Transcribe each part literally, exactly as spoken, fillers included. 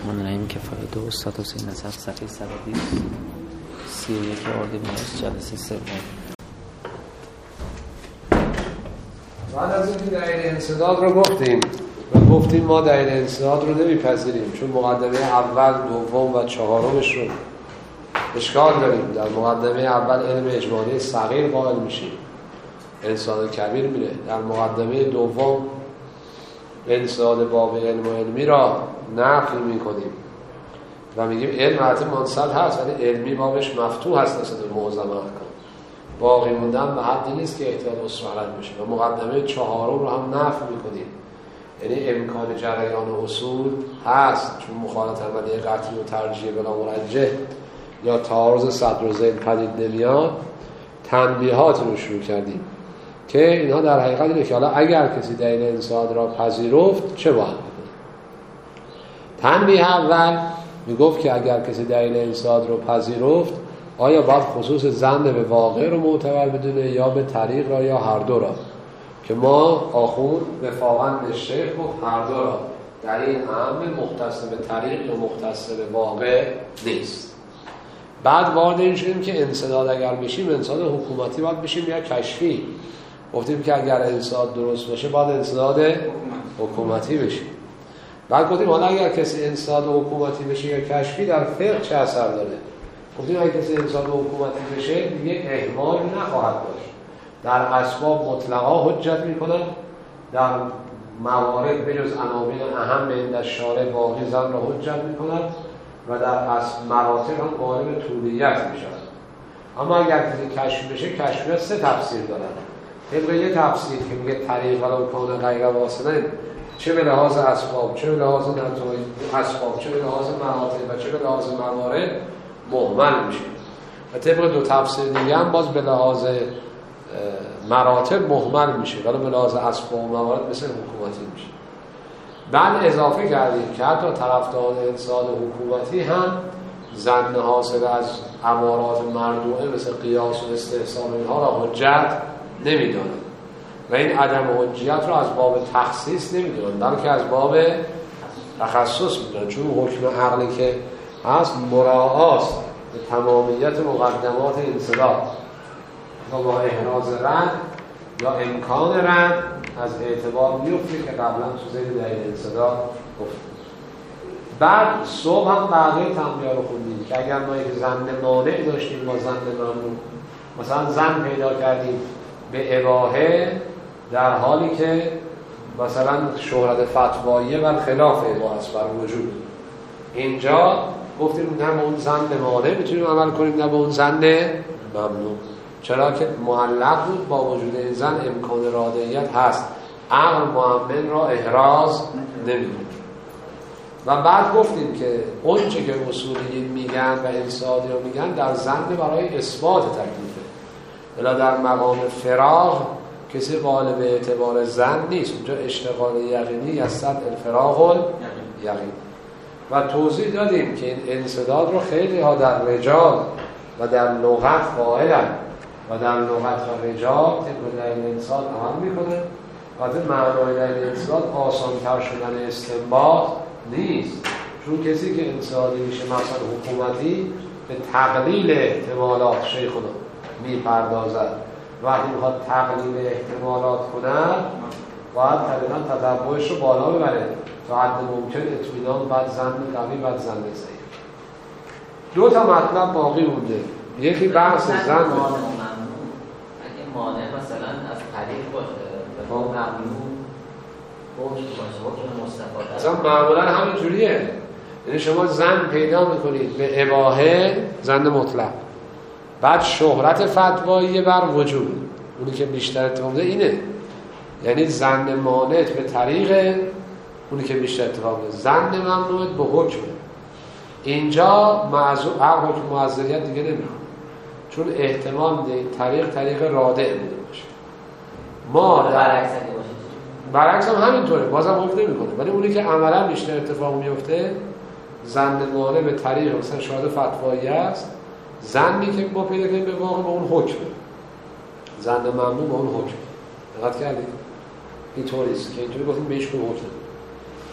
الرحمن الرحیم کفایه دو استاد حسین نصر صفحه صد و بیست سی و یک اردیبهشت جلسه سوم. بعد از اینکه دلیل انسداد رو گفتیم و گفتیم ما دلیل انسداد رو نمیپذیریم چون مقدمه اول، دوم و چهارمش رو اشکال داریم. در مقدمه اول علم اجمالی صغیر قائل میشیم، انسان کبیر میره. در مقدمه دوم انسداد باب علم و علمی را نفی میکنیم و میگیم علم حتی منصد هست ولی علمی بابش مفتوح هست نسبت به معظم احکام، باقی موندن به حدی نیست که احتمال اصرارت بشه. و مقدمه چهارم رو هم نفی میکنیم، یعنی امکان جریان اصول هست چون مخالط عملی قطعی و ترجیح بلا مرجح یا تعارض صدر و ذیل پدید نمیاد. تنبیهات رو شروع کردیم که اینها در حقیقت اینه که حالا اگر کسی دلیل انسداد را پذیرفت چه باید بکنه. تنبیه اول میگفت که اگر کسی دلیل انسداد رو پذیرفت آیا باید خصوص ظن به واقع رو معتبر بدونه یا به طریق را یا هر دو را، که ما آخوند وفاقاً به شیخ گفت هر دو را، دلیل اهم مختص به طریق یا مختص به واقع نیست. بعد وارد این شدیم که انسداد اگر بشیم انسداد حکومتی باید بشیم یا کشفی. گفتیم که اگر انسداد درست باشه باید انسداد حکومتی بشیم. بعد گفتیم حالا اگر کسی انسداد حکومتی بشه یا کشفی در فقه چه اثر داره. گفتیم اگر کسی انسداد حکومتی بشه دیگه اهمال نخواهد داشت، در اسباب مطلقا حجت میکنن، در موارد بجز عناوین اهم عند الشارع باقی زن را حجت میکنن و در اصل مراتب هم قائل طولیت میشن. اما اگر کسی کشف بشه کشفی سه تفسیر دارن. طبق یه تفسیر که میگه طریق ولو کان غیر واصله، چه به لحاظ اسباب چه به لحاظ نتایج اسباب چه به لحاظ مراتب و چه به لحاظ موارد مهمل میشه. و طبق دو تفسیر دیگه هم باز به لحاظ مراتب مهمل میشه ولی به لحاظ اسباب و موارد مثل حکومتی میشه. بعد اضافه کردیم که حتی طرفداران انسداد حکومتی هم ظن حاصل از امارات مردوعه مثل قیاس و استحسان اینها را حجت نمیدونن و این عدم حجیت را از باب تخصیص نمیدونن بلکه از باب تخصص میدونن، چون حکم عقلی که هست مراعاست به تمامیت مقدمات انسداد و با احراز رد یا امکان رد از اعتبار میفته که قبلا تو زیر دلیل انسداد گفت. بعد صبح هم بقیه تنبیه رو خوندیم که اگر ما یک ظن مانع داشتیم با ظن ممنوع، مثلا ظن پیدا کردیم به اباحه در حالی که مثلا شهرت فتواییه و خلاف اباحه بر وجود، اینجا گفتیم نه به اون ظن مانع میتونیم عمل کنیم نه به اون ظن ممنوع، چرا که معلق بود با وجود این ظن امکان رادعیت هست، عقل مؤمن را احراز نمی‌کنه. و بعد گفتیم که اون چه که اصولیین میگن و انسادی رو میگن در ظن برای اثبات تکلیفه، الا در مقام فراغ کسی قائل به اعتبار ظن نیست، اونجا اشتغال یقینی یصد الفراغ الیقین. و توضیح دادیم که این انسداد رو خیلی ها در رجال و در لغت قائلن و در لغت و رجال طبق دلیل انسداد عمل میکنه و این معنای دلیل انسداد آسان‌تر شدن استنباط نیست، چون کسی که انسدادی میشه مثلا حکومتی به تقلیل احتمالات شیخنا میپردازد و وقتی میخواد تقلیل احتمالات کند باید طبعا تتبعش رو بالا ببره تا حد ممکن اطمینان بعد ظن قوی بعد ظن ضعیف. دو تا مطلب باقی مونده، یکی بحث ظن اگه مانع مثلا از طریق باشه به ممنوع حکم باشه حکم مستفاده اصلا معمولا همین جوریه، یعنی شما ظن پیدا میکنید به اباحه ظن مطلق، بعد شهرت فتوایی بر وجود، اونی که بیشتر اتفاق میفته اینه، یعنی ظن مانع به طریق اونی که بیشتر اتفاق میفته، ظن ممنوع به حکم. اینجا معذور عقل حکم معذریت دیگه نمیخواد چون احتمال میده این طریق طریق رادع بوده باشه. ما برعکس برعکس هم همینطوره، بازم حکم نمیکنه، ولی اونی که عملا بیشتر اتفاق میفته ظن مانع به طریق مثلا شاهد فتوایی است، ظنی که ما پیدا کنیم به واقع به اون حکمه، ظن ممنوع به اون حکم. دقت کردید اینطوریه که اینطوری گفتیم بهش کن حکم.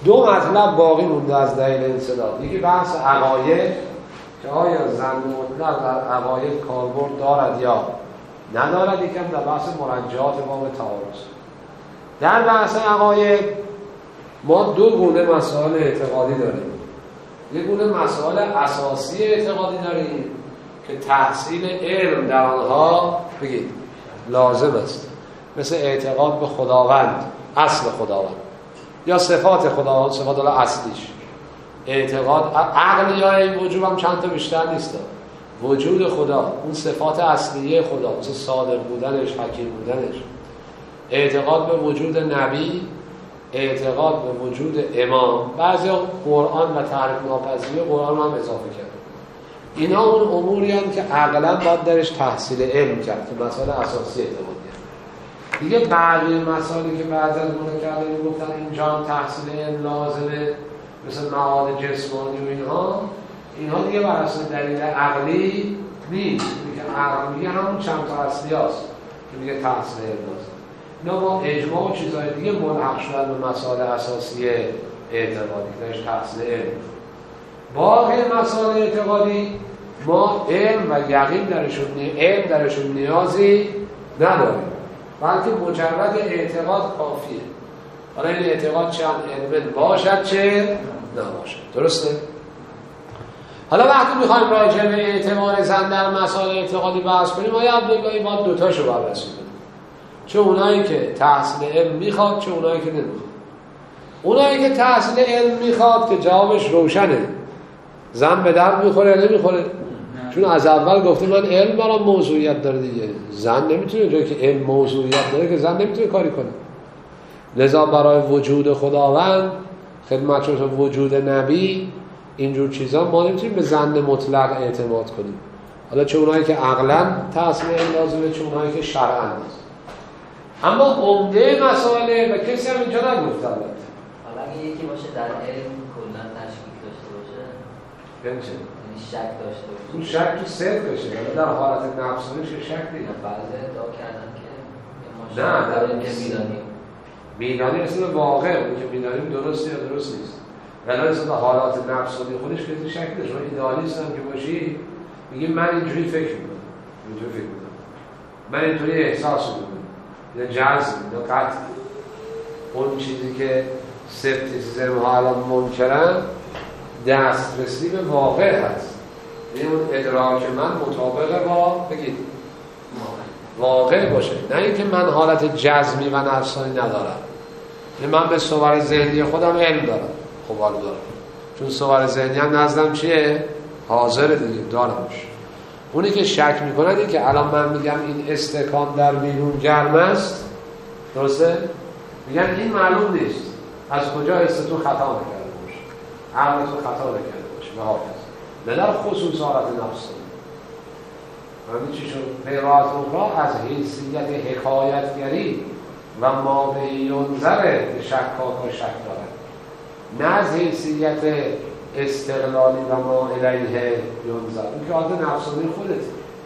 دو مطلب باقی مونده از دلیل انسداد. یکی بحث عقاید که آیا ظن مطلق در عقاید کاربرد دارد یا ندارد، یکم در بحث مرجحات باب تعارض. در بحث عقاید ما دو گونه مسائل اعتقادی داریم. یک گونه مسائل اساسی اعتقادی داریم که تحصیل علم در آنها بگید لازم است، مثل اعتقاد به خداوند، اصل خداوند، یا صفات خداوند، صفات الله اصلیش. اعتقاد عقل یا این وجود هم چند تا بیشتر نیست، وجود خدا، اون صفات اصلیه خدا، مثل صادق بودنش، حکیم بودنش. اعتقاد به وجود نبی، اعتقاد به وجود امام. بعضی قرآن و تحریف ناپذیری قرآن هم اضافه کرد. اینا اون اموری هستند که عقلا باید درش تحصیل علم کرد که مسائل اساسی اعتقادی هست. دیگه بعضی مسائلی که بعضی از منکرین گفتن اینجا هم تحصیل علم لازمه، مثل معاد جسمانی و اینها، اینها دیگه بر اساس دلیل عقلی نیست. میگه عقل میگه همون چند تا اصلی هست که میگه تحصیل علم لازم. اینا با اجماع و چیزهای دیگه ملحق شدن به مسائل اساسی اعتقادی که درش تحصیل علم. باقی مسائل اعتقادی ما علم و یقین درشون علم درشون نیازی نداریم، بلکه مجرد اعتقاد کافیه. حالا این اعتقاد چه علم باشد چه نباشد. درسته؟ حالا وقتی میخوایم راجع به اعتبار زن در مسائل اعتقادی بحث کنیم، آیا عبداللهی ما دوتاشو بررسی کنیم، چه اونایی که تحصیل علم میخواد چه اونایی که نمیخواد. اونایی که تحصیل علم میخواد که جوابش روشنه، زن به درد میخوره یا نمیخوره؟ چون از اول گفته من علم برام موضوعیت داره دیگه. زن نمیتونه، جایی که علم موضوعیت داره که زن نمیتونه کاری کنه. لذا برای وجود خداوند، خدمت وجود نبی، اینجور چیزا ما نمیتونیم به زن مطلق اعتماد کنیم. حالا چه اونایی که عقلاً تحصیل علم لازمه، چه اونایی که شرعاً نیست. اما عمده مسائل و کسی هم اینجا نگفت. البته حالا اگه یکی باشه در علم کلاً تشکیک داشته باشه، یعنی چه؟ یعنی شک داشته باشه. اون شک تو صدق بشه، در حالت نفسانیش شک نیست. بعضی ادعا کردن که نه در این که میدانیم میدانی اصلا واقع اون که میدانیم درسته یا درست نیست. ولی اصلا حالات نفسانی خودش که شک نیست. شما ایدئالیست هم که باشی میگی من اینجوری فکر میکنم، اینجوری فکر میکنم، من اینطوری احساس میکنم، یا جزم یا قطع. اون چیزی که سپتیسیزم ها الان منکرن دسترسی به واقع هست. یعنی اون ادراک من مطابق با بگید واقع باشه، نه اینکه من حالت جزمی و نفسانی ندارم. یعنی من به صور ذهنی خودم علم دارم، خب حالا دارم، چون صور ذهنی هم نزدم چیه؟ حاضر دیگه دارمش. اونی که شک میکنن این که الان من میگم این استکان در بیرون گرم است، درسته؟ میگن این معلوم نیست از کجا است تو خطا نکرده باشه، عقل تو خطا نکرده باشه و حافظ نه در خصوص حالت نفسانی. همین چی شد؟ قرائت اخرى از حیثیت حکایتگری و ما به ینظر شکاک و شک دارد، نه از حیثیت استقلالی و ما الیه ینظر. این که حالت نفسانی خودت.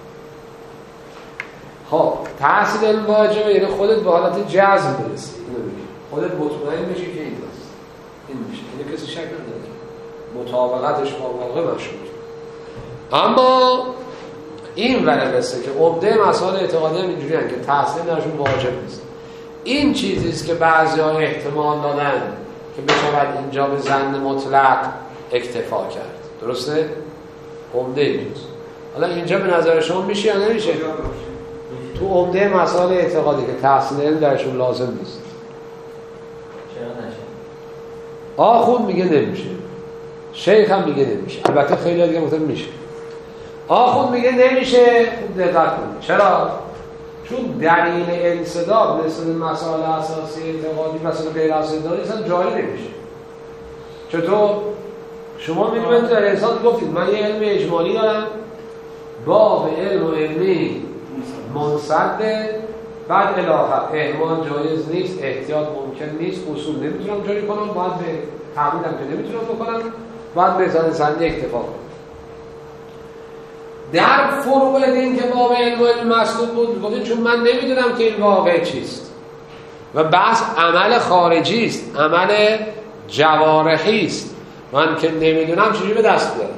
خب تحصیل علم واجبه، یعنی خودت به حالت جزم برسی، خودت مطمئن بشی که این هست، این میشه، این کسی شک نداره، مطابقتش با واقع مشهود. اما این ورقصه که عمده مسائل اعتقادی هم اینجوری هست که تحصیل درشون واجب نیست. این چیزیست که بعضی ها احتمال دادن که بشود اینجا به ظن مطلق اکتفا کرد. درسته؟ عمده اینجاست. حالا اینجا به نظر شما میشه یا نمیشه؟ تو عمده مسائل اعتقادی که تحصیل علم درشون لازم نیست. چرا نشه؟ آخوند میگه نمیشه، شیخ هم میگه نمیشه، البته خیلی دیگه گفتن میشه. آخوند میگه نمیشه، خوب دقت کنید. چرا؟ چون دلیل انسداد نسبت به مسائل اساسی اعتقادی مثلا غیر اساسی اصلا جاری نمیشه. چطور؟ شما میگید در انسان گفتید من یه علم اجمالی دارم، باب علم و علمی منصده، بعد الاخر اهمال جایز نیست، احتیاط ممکن نیست، اصول نمیتونم جاری کنم، باید به تعبیدم که نمیتونم بکنم، باید به زن زنده اکتفا کنم. در فروع این که باب علم و علم مسلوب بود گفتید چون من نمیدونم که این واقع چیست و بحث عمل خارجی است، عمل جوارحی است، من که نمیدونم چجوری به دست بیارم.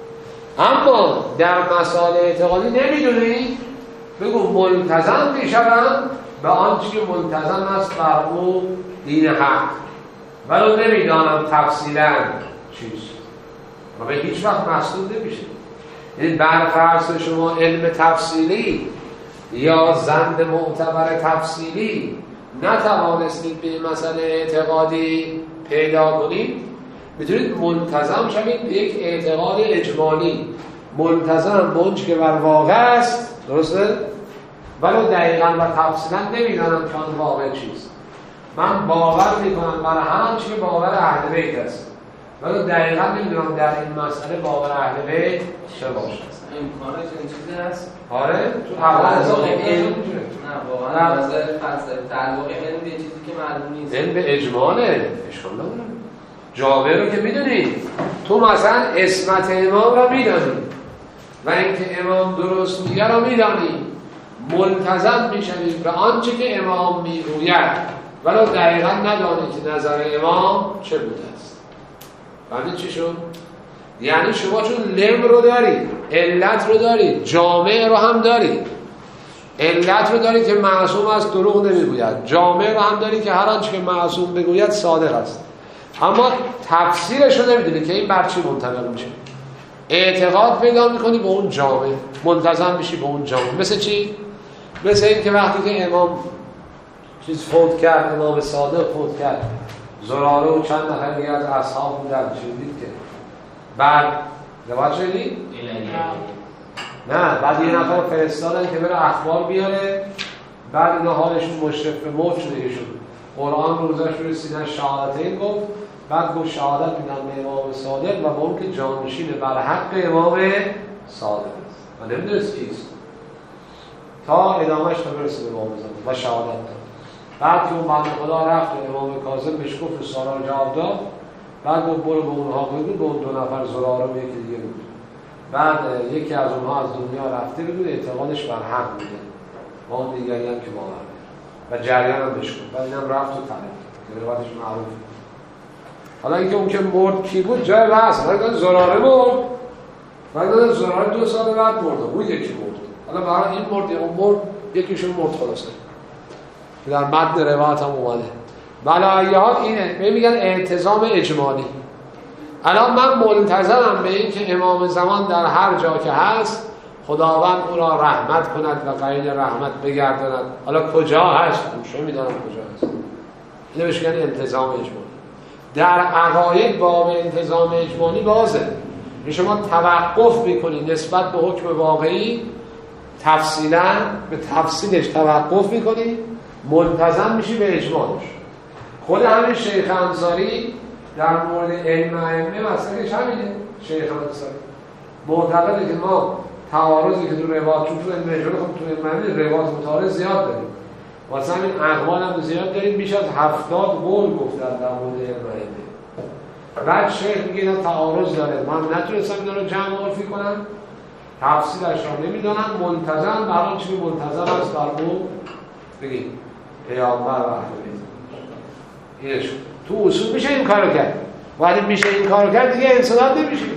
اما در مسائل اعتقادی نمیدونی، بگو ملتزم میشوم به آنچه که ملتزم است بر او دین حق، ولو نمیدانم تفصیلا چیست، و به هیچ وقت مسئول نمیشه. یعنی برفرض شما علم تفصیلی یا زند معتبر تفصیلی نتوانستید به مسئله اعتقادی پیدا کنید، میتونید ملتزم شوید به یک اعتقاد اجمالی، ملتزم به اونچه که بر واقع است، درسته؟ ولو دقیقا و تفصیلا نمیدانم که آن واقع چیست. من باور میکنم برای هر چی که باور اهل بیت است، ولو دقیقا نمیدونم در این مسئله باور اهل بیت چه باشه. امکانه چنین چیزی هست؟ آره تو اول واقعا علم نه واقعا از فلسفه تعلق علم به چیزی که معلوم نیست. علم به اجماله، اشکال نداره. جابر رو که میدونی، تو مثلا اسمت امام رو میدانی و اینکه امام درست میگه رو میدانی، ملتزم میشوی به آنچه که امام میگوید ولو دقیقا ندانی که نظر امام چه بوده است. فهمید چی شد؟ یعنی شما چون لم رو داری، علت رو داری، جامع رو هم داری. علت رو داری که معصوم است دروغ نمیگوید، جامع رو هم داری که هر آنچه که معصوم بگوید صادق است، اما تفسیرش رو نمیدونی که این بر چی منطبق میشه. اعتقاد پیدا میکنی به اون جامع، منتظم میشی به اون جامع. مثل چی؟ مثل این که وقتی که امام چیز فوت کرد، امام صادق فوت کرد، زراره و چند نفر دیگه از اصحاب بودن، شنیدید که بعد روایت شدید؟ نه، بعد یه نفر فرستادن که بره اخبار بیاره، بعد اینا حالشون مشرف به موت شده شد. قرآن روزش روی سینه شهادتین گفت، بعد گفت شهادت میدن به امام صادق و به اون که جانشین بر حق امام صادق است و نمیدونست کیست تا ادامهش تا برسه به امام صادق و شهادت داد. بعد که اون بنده خدا رفت و امام کاظم بهش گفت و سارا جواب داد، بعد گفت برو به اونها بگو، به اون دو نفر زراره و یکی دیگه بود. بعد یکی از اونها از دنیا رفته بود، اعتقادش بر حق بوده و اون دیگری هم که باور و جریان هم بهش گفت، بعد اینم رفت و ترک که روایتش معروف. حالا اینکه اون که مرد کی بود جای بحث، بعد زراره مرد، بعد زراره دو سال بعد مرد، اون یکی مرد. حالا برای این مرد یا اون مرد، یکیشون مرد خلاصه. در متن روایت هم اومده. بلایات اینه، میگن اعتزام اجمالی. الان من ملتزمم به این که امام زمان در هر جا که هست خداوند او را رحمت کند و قرین رحمت بگرداند. حالا کجا هست؟ چه میدونم کجا هست. اینو بهش میگن التزام اجمالی. در عقاید باب التزام اجمالی بازه. شما توقف میکنی نسبت به حکم واقعی، تفصیلا به تفصیلش توقف میکنی، ملتزم میشی به اجمالش. خود همین شیخ انصاری در مورد علم ائمه مسئلهش همینه. شیخ انصاری معتقده که ما تعارضی که تو روایات، چون تو علم اجمالی خب تو علم روایات متعارض زیاد داریم، واسه همین اقوال هم زیاد داریم، بیش از هفتاد قول گفتن در مورد علم ائمه. بعد شیخ میگه اینا تعارض داره، من نتونستم اینا رو جمع عرفی کنم، تفصیلش رو نمیدونم، منتظم برای چی منتظم است بر اون بگید پیامبر و اهل بیت. اینش تو اصول میشه این کارو کرد، ولی میشه این کارو کرد دیگه انسان نمیشه.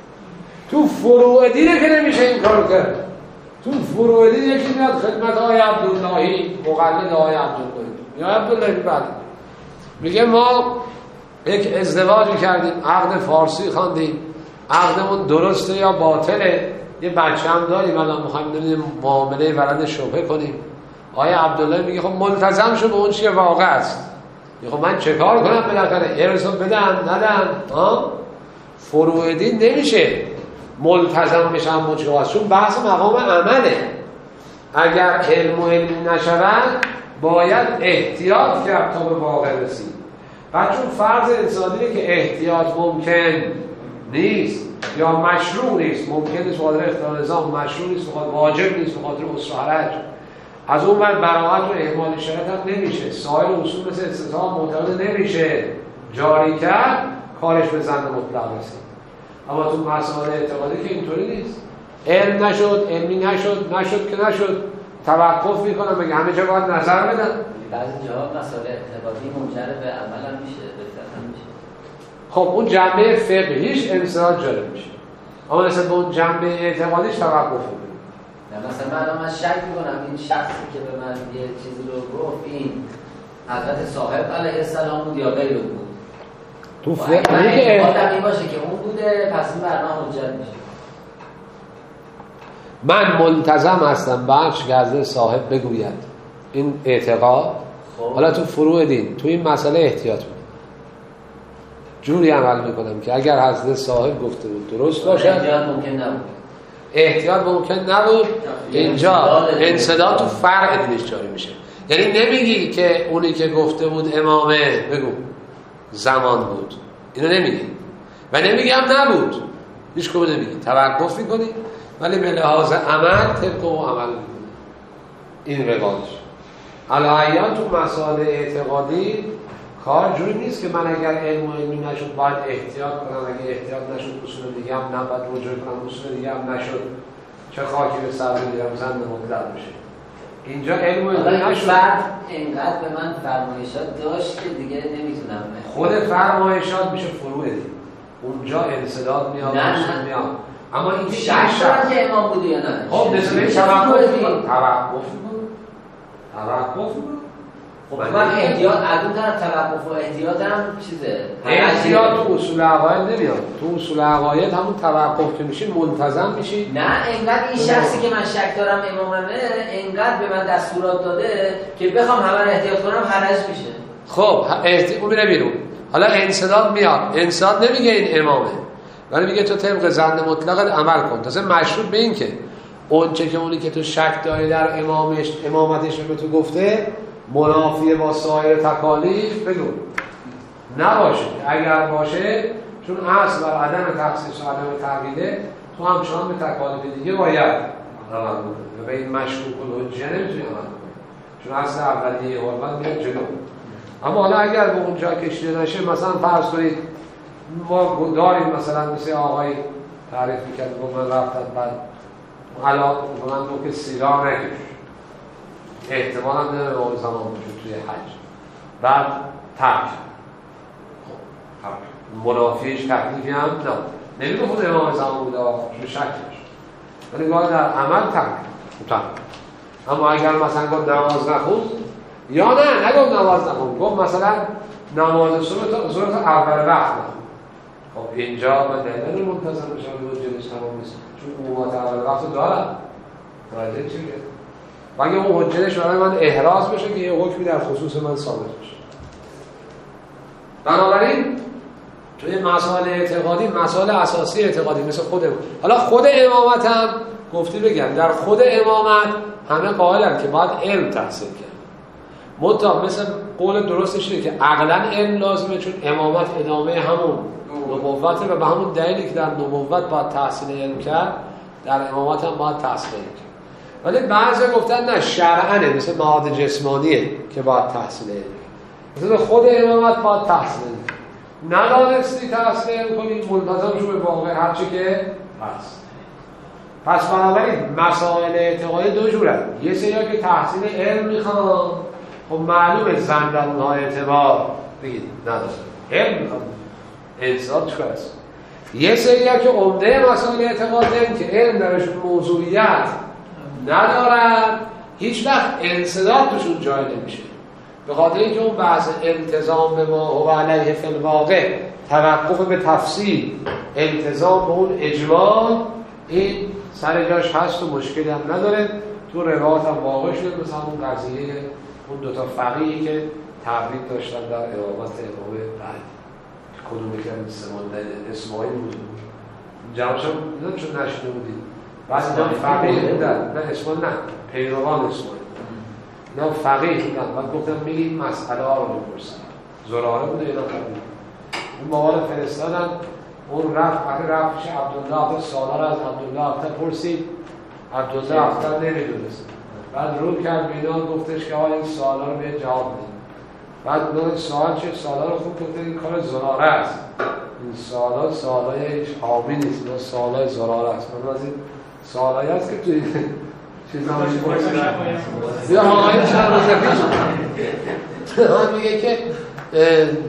تو فروع دینه که نمیشه این کارو کرد. تو فروع دین یکی میاد خدمت آقای عبداللهی، مقلد آقای عبداللهی یا عبداللهی بعد میگه ما یک ازدواجی کردیم، عقد فارسی خواندیم، عقدمون درسته یا باطله، یه بچه هم داریم الان میخوایم ببینیم معامله ولد شبهه کنیم. آقای عبدالله میگه خب ملتزم شو به اون چیه واقع است. میگه خب من چه کار کنم بالاخره ارثو بدم ندم؟ ها فروع دین نمیشه ملتزم بشم مجاز، چون بحث مقام عمله. اگر علم و علمی نشود باید احتیاط کرد تا به واقع رسید. بعد چون فرض انسانیه که احتیاط ممکن نیست یا مشروع نیست، ممکن نیست بخاطر اختلال نظام، مشروع نیست بخاطر واجب نیست بخاطر اسر و حرج، از اون بر براءت و اهمال شرط هم نمیشه. سایر اصول مثل استثناء معتبر نمیشه جاری کرد، کارش به زند مطلق رسید. اما تو مسائل اعتقادی که اینطوری نیست، علم نشد، علمی نشد، نشد که نشد، توقف میکنم مگه همه جا باید نظر بدن. بعضی جاها مسائل اعتقادی منجر به عمل هم میشه، به فعل هم میشه. خب اون جنبه فقهیش انصراف جالب میشه، اما مثلا به اون جنبه اعتقادیش توقف میکنه. مثلا من من شک میکنم این شخصی که به من یه چیزی رو گفت این حضرت صاحب علیه السلام بود یا غیر بود. تو فقه که این باشه که اون بوده، پس این برنامه حجت میشه. من ملتزم هستم بخش که حضرت صاحب بگوید این اعتقاد. خب. حالا تو فروع دین تو این مسئله احتیاط میکنم، جوری عمل میکنم که اگر حضرت صاحب گفته بود درست باشه. احتیاط ممکن نبود احتیاط ممکن نبود اینجا انصداد تو فرع دینش جاری میشه. یعنی نمیگی که اونی که گفته بود امامه بگو زمان بود، اینو نمیگی و نمیگی هم نبود، هیچ کدوم نمیگی، توقف میکنی ولی به لحاظ عمل طبق اون عمل میکنی. این روالش علایان تو مسائل اعتقادی کار جوری نیست که من اگر علم و علمی نشد باید احتیاط کنم، اگه احتیاط نشد اصول دیگه هم نباید رجوع کنم، اصول دیگه هم نشد چه خاکی به سر بگیرم زن مطلق بشه. اینجا علم و علمی نشد. اینقدر به من فرمایشات داشت که دیگه نمیتونم. خود فرمایشات میشه فروع دین، اونجا انسداد میاد اصول میاد. اما این شخص که امام بوده یا نه؟ خب مثلا این توقف میکنم توقف میکنم توقف میکنم خب من احتیاط از اون طرف توقف و احتیاط هم چیزه، احتیاط تو اصول عقاید نمیاد. تو اصول عقاید همون توقف که میشی منتظم میشی. نه اینقدر این شخصی که من شک دارم اماممه اینقدر به من دستورات داده که بخوام همه احتیاط کنم حرج میشه. خب احتیاط اون میره بیرون. حالا انسداد میاد، انسداد نمیگه این امامه ولی میگه تو طبق ظن مطلقت عمل کن. تازه مشروط به این که اون چه که اونی که تو شک داری در امامش امامتش به تو گفته منافیه با سایر تکالیف بگو نباشه. اگر باشه چون اصل بر عدم تخصیص و عدم تغییره تو همچنان به تکالیف دیگه باید عمل کنی و به این مشروط الحجه نمیتونی عمل کنی چون اصل اولیه حرمت میاد جلو. اما حالا اگر به اونجا کشیده نشه، مثلا فرض کنید ما داریم مثلا مثل آقای تعریف میکرد با من رفتن بعد الان با من دو که سیگار نکش احتمال هم نداره به اون زمان باشد توی حج بعد ترک خب منافیش تکلیفی هم نه نمیگه خود امام زمان بوده چون شکلش ولی گاهی در عمل ترک ترک. اما اگر مثلا گفت نماز نخون یا نه نگفت نماز نخون، گفت مثلا نماز صبح صورت اول وقت نخون، خب اینجا من دلیل منتظر بشم به جلوش تمام نیست چون قوات اول وقت دارم راجعه چیه و اگه اون حجتش برای من احراز بشه که یه حکمی در خصوص من ثابت بشه. بنابراین توی مسائل اعتقادی مسائل اساسی اعتقادی مثل خودم، حالا خود امامت هم گفتی بگم در خود امامت همه قائلن که باید علم تحصیل کرد، مطلق مثل قول درستش اینه که عقلا علم لازمه چون امامت ادامه همون نبوته و به همون دلیلی که در نبوت باید تحصیل علم کرد در امامت هم باید تحصیل علم کرد. ولی بعضی گفتن نه شرعنه مثل مواد جسمانیه که باید تحصیل علم کرد، مثل خود امامت باید تحصیل علم کرد. ندانستی تحصیل علم کنی منتظم شو به واقع هرچی که هست. پس بنابراین مسائل اعتقادی دو جورن، یه سریا که تحصیل علم میخوان خب معلومه زن در اونها اعتبار بگید نداره علم میخوان انصاف چکار است. یه سریا که عمده مسائل اعتقاد دارن که علم درشون موضوعیت ندارن هیچ وقت انصداد توشون جای نمیشه به خاطر اینکه اون بحث التزام به ما هو علیه فی الواقع توقف به تفصیل التزام به اون اجمال این سر جاش هست و مشکلی هم نداره. تو روایات هم واقع شده مثلا اون قضیه اون دوتا فقیهی که تبریک داشتن در امامت امام بعد کدومی که اسماعیل بود جوابشم دیدم چون نشده بودید بعد اینا فقیه بودن نه اسماعیل نه پیروان اسماعیل اینا فقیه بودن بعد گفتم میگیم مسئله ها رو بپرسن زراره بوده اینا فقیه اون موارد فرستادن اون رفت وقتی رفت پیش عبدالله افتر سالا رو از عبدالله افتر پرسید عبدالله افتر نمیدونست بعد رو کرد بینا گفتش که آقا این سوالا رو به جواب بدید بعد اون سوال چه سوالا رو خوب گفته این کار زراره است این سوالا سوالای هیچ حامی نیست اینا سوالای زراره است من از این سوالایی هست که توی چیز هم میپرسن یا آقای چند روز پیش هم میگه که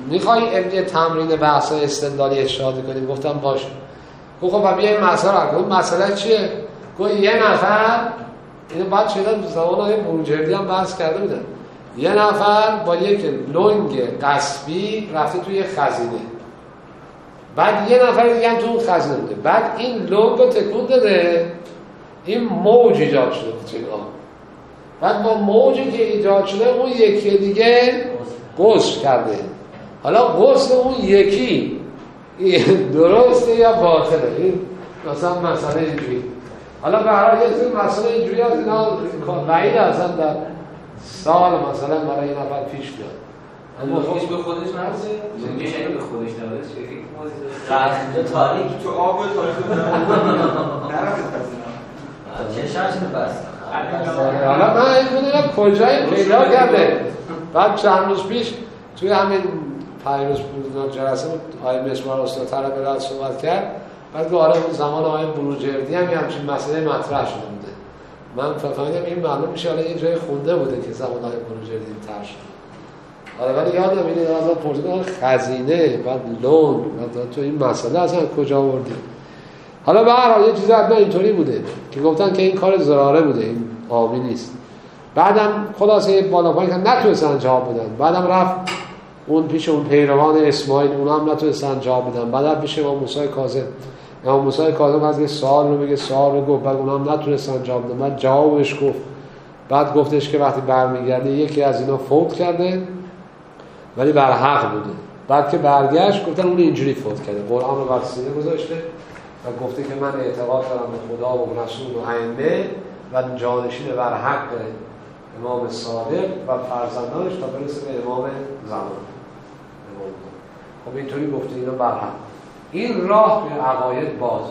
میخوای امروز تمرین بحث استدلالی اشاره کنیم؟ گفتم باشه. خب خب بیا این مسئله رو کنیم. مسئله چیه؟ گفت یه نفر، اینو بعد شده زمانهای بروجردی هم بحث کرده بودن، یه نفر با یک لنگ قصبی رفته توی خزینه، بعد یه نفر دیگه هم تو اون خزینه بوده، بعد این لنگ رو تکون داده، این موج ایجاد شده توی آب، بعد با موجی که ایجاد شده اون یکی دیگه غسل کرده. حالا غسل اون یکی درسته یا باطله؟ این مثلا مسئله اینجوری. حالا به هر حال یه مسئله اینجوری از اینا بعید اصلا در سال مثلا برای یه نفر پیش بیاد. اما خودش به خودش نرسه؟ زنگیش اگه به خودش نرسه چه فکر موزی داره؟ تاریک تو آب تاریک نرفت چه شرطی بس؟ حالا من این میدونم کجایی پیدا کرده. بعد چند روز پیش توی همین پنج روز بود جلسه بود آقای مسمار استاد طلب رد صحبت کرد، بعد که آره زمان آقای بروجردی هم همچین مسئله مطرح شده بوده. من فهمیدم این معلوم میشه حالا یه جای خونده بوده که زمان آقای بروجردی طرح شده. آره ولی یادم اینه از پرسیدم خزینه بعد لون بعد تو این مسئله اصلا کجا آوردی؟ حالا به هر حال یه چیزی حتما اینطوری بوده که گفتن که این کار زراره بوده، این آبی نیست. بعدم خلاصه بالا پایین که نتونستن جواب بدن. بعدم رفت اون پیش اون پیروان اسماعیل، اونا هم نتونستن جواب بدن. بعدم پیش امام موسی کاظم، امام موسی کاظم از یه سوال رو بگه سوال رو گفت، بعد اونا هم نتونستن جواب بدن. بعد جوابش گفت، بعد گفتش که وقتی برمیگرده یکی از اینا فوت کرده ولی بر حق بوده. بعد که برگشت گفتن اون اینجوری فوت کرده، قرآن رو بر سینه گذاشته و گفته که من اعتقاد دارم به خدا و رسول و ائمه و جانشین بر حق امام صادق و فرزندانش تا برسه به امام زمان. خب اینطوری گفته اینا بر حق. این راه توی عقاید بازه.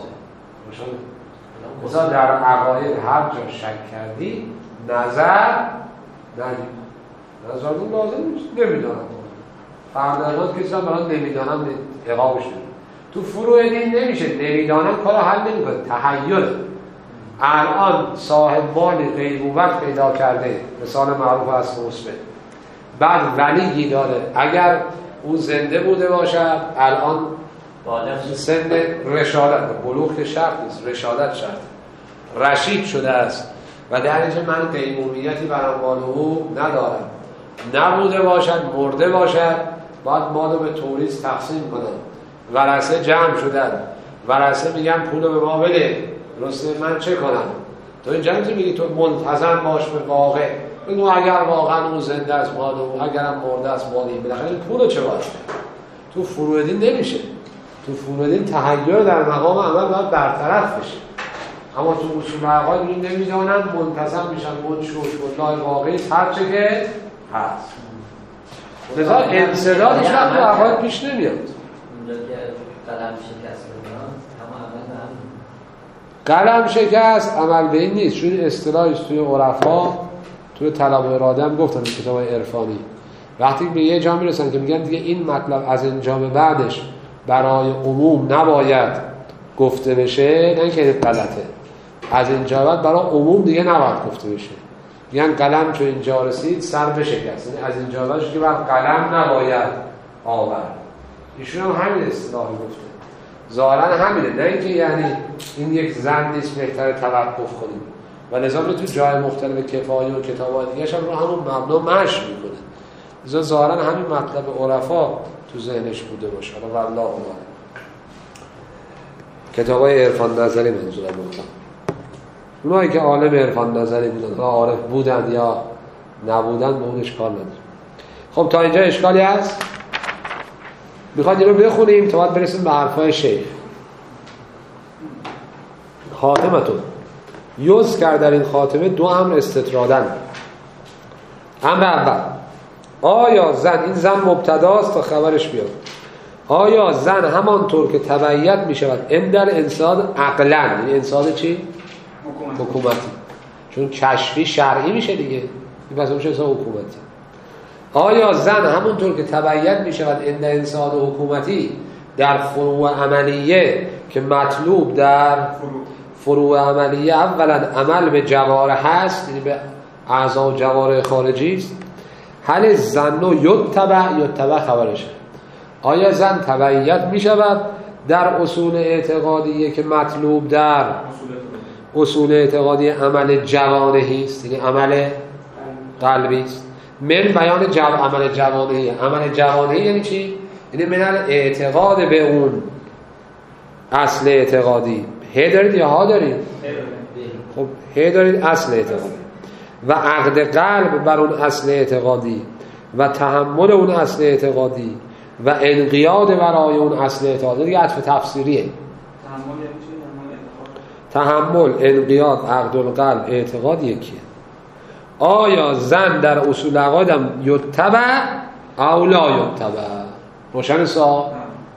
مثلا در عقاید هر جا شک کردی نظر ندید. نظر اون لازم نیست، نمیدانم. فردانات کسی هم برای نمیدانم اقامش نمید. تو فروع دین نمیشه نمیدانم کار حل نمیکنه، تحیل. الان صاحب مال غیبوبت پیدا کرده، مثال معروف از مصبح، بعد ولیی داره، اگر او زنده بوده باشد الان سن رشادت، بلوغ که شرط نیست، رشادت شرط، رشید شده است و در اینجا من قیمومیتی بر مال او ندارم، نبوده باشد مرده باشد، باید مالو به توریست تقسیم کنم، ورثه جمع شدن، ورثه میگم پولو به ما بده، درسته من چه کنم؟ تو اینجا نمیتونی میگی تو منتظم باش به واقع، بگو اگر واقعا اون زنده است مال او، اگرم مرده است مالی، بالاخره این پولو چه باید؟ تو فروع دین نمیشه. تو فروع دین تحیر در مقام عمل باید برطرف بشه. اما تو اصول عقاید این نمیدانن، منتظم میشن من شوش والله واقعی هر چه که هست. لذا انسدادش هم تو عقاید پیش نمیاد. اونجا که قلم شکست قلم شکست عمل به این نیست، چون اصطلاحش توی عرفا توی طلب اراده هم گفتن کتاب عرفانی، وقتی به یه جا میرسن که میگن دیگه این مطلب از اینجا به بعدش برای عموم نباید گفته بشه، نه که غلطه، از اینجا بعد برای عموم دیگه نباید گفته بشه، میگن قلم چون اینجا رسید سر بشکست، یعنی از اینجا بعدش که بعد قلم نباید آورد. ایشون هم همین اصطلاحی گفته، ظاهرا همینه، نه اینکه یعنی این یک زن نیست بهتره توقف کنیم و لذا تو جای مختلف کفایه و کتاب‌های دیگه هم رو همون مبنا مشی میکنه. لذا ظاهرا همین مطلب عرفا تو ذهنش بوده باشه. حالا والله اعلم. کتاب‌های عرفان نظری منظورم گفتم، اونایی که عالم عرفان نظری بودن ها عارف بودن یا نبودن به اون اشکال نداره. خب تا اینجا اشکالی هست؟ میخواد این رو بخونیم تا باید برسیم به حرفای شیخ. خاتمتون یوز کرد در این خاتمه دو امر استطرادن. امر اول، آیا زن، این زن مبتداست تا خبرش بیاد، آیا زن همانطور که تبعیت میشود این در انسان عقلن، این انسان چی؟ حکومتی، چون کشفی شرعی میشه دیگه، این پس میشه انسان حکومتی. آیا زن همونطور که تبعیت می شود این انسان حکومتی در فروع عملیه که مطلوب در فروع عملیه اولا عمل به جوارح هست، یعنی به اعضا و جوارح خارجی است، هل زن و یتبع یتبع خبرشه، آیا زن تبعیت می شود در اصول اعتقادی که مطلوب در اصول اعتقادی عمل جوانحی است، یعنی عمل قلبی است. من بیان جو... عمل جوانحی. عمل جوانحی یعنی چی؟ یعنی من اعتقاد به اون اصل اعتقادی. ه دارید یا ها دارید؟ خب ه دارید اصل اعتقادی و عقد قلب بر اون اصل اعتقادی و تحمل اون اصل اعتقادی و انقیاد برای اون اصل اعتقادی. دیگه عطف تفسیریه. تحمل، انقیاد، عقد القلب، اعتقاد یکیه. آیا زن در اصول عقایدم یتبع او لا یتبع؟ روشن سا؟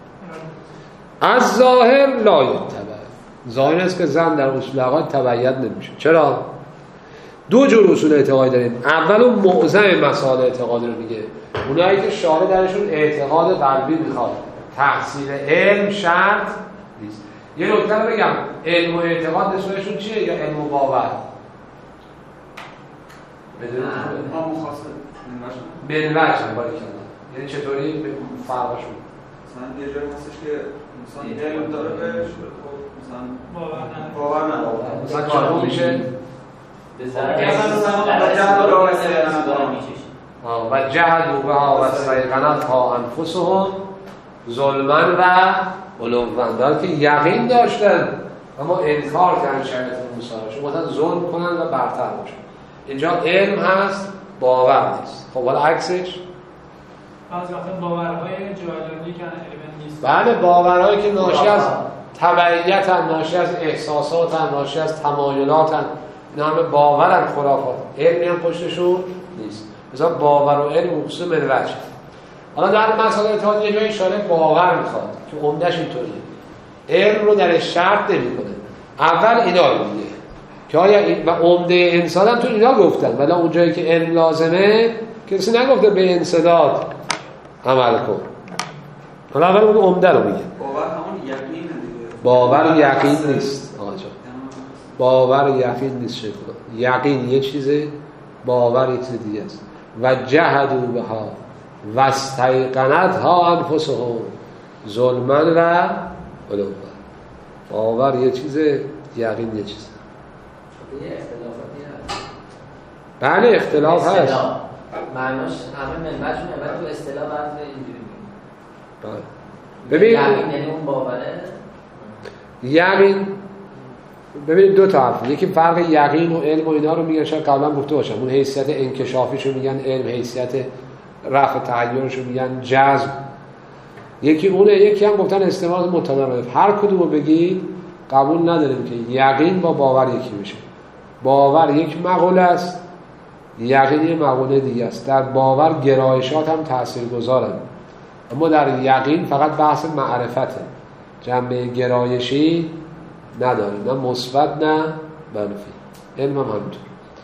از ظاهر لا یتبع. ظاهر است که زن در اصول عقاید تبعیت نمیشه. چرا؟ دو جور اصول اعتقادی داریم. اول اون معظم مسائل اعتقادی رو میگه، اونایی که شارع درشون اعتقاد قلبی میخواد، تحصیل علم شرط نیست. یه نکته رو بگم، علم و اعتقاد نسبتشون چیه یا علم و باور؟ بدون ما مخاصم بنوجه باری کنم. یعنی چطوری فرقشون؟ مثلا یه جایی هستش که مثلا علم داره بهش مثلا باور نداره. مثلا چطور میشه؟ و جهدوا بها و استیقنتها انفسهم ظلما و علوا. در که یقین داشتن اما انکار کردن شریعت موسی را، شما مثلا ظلم کنن و برتر باشن. اینجا علم هست، باور نیست. خب حالا عکسش بعضی وقتا باورهای جایگزینی که علم نیست. بله، باورهایی که ناشی از تبعیت، ناشی از احساسات، ناشی از تمایلات، اینا همه باورن، خرافات. علمی هم پشتشون نیست. مثلا باور و علم خصوص منوج. حالا در مسائل اعتقادی یه جایی اشاره باور میخواد که عمدهش اینطوریه. علم رو در شرط نمیکنه. اول اینا رو میگه که آیا این و عمده انسان هم تو اینا گفتن، ولی اون جایی که علم لازمه کسی نگفته به انسداد عمل کن. حالا اول اون عمده رو میگه. باور همون یقین دیگه. باور یقین نیست آقا جان. باور یقین نیست شکل. یقین یه چیزه، باور یه چیز دیگه است. و جهدوا بها و استیقنتها انفسهم ظلما و علوا. باور یه چیزه، یقین یه چیزه. یه اختلافاتی هست. بله اختلاف هست. معناش همه منبعشون اول تو اصطلاح بعد اینجوری بله. ببین یقین یعنی اون باوره. یقین ببین دو تا حرف، یکی فرق یقین و علم و اینا رو میگن، شاید قبلا گفته باشم. اون حیثیت انکشافیشو میگن علم، حیثیت رفع تحیرشو میگن جذب. یکی اونه، یکی هم گفتن استعمال متضاد. هر کدومو بگید قبول نداریم که یقین با باور یکی بشه. باور یک مقوله است، یقین یک مقوله دیگه است. در باور گرایشات هم تاثیرگذارن، اما در یقین فقط بحث معرفته، جنبه گرایشی نداره، نه مثبت نه منفی. علم هم همینطور،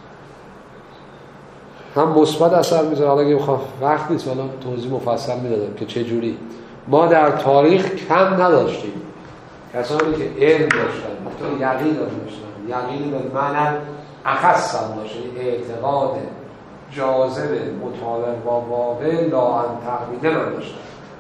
هم مثبت اثر میذاره. حالا اگه بخوام وقت نیست حالا توضیح مفصل میدادم که چه جوری. ما در تاریخ کم نداشتیم کسانی که علم داشتن، مثلا یقین داشتن. یقین به معنی اخص هم داشتن، اعتقاد جازم مطابق با واقع لا ان تقویده من داشتن.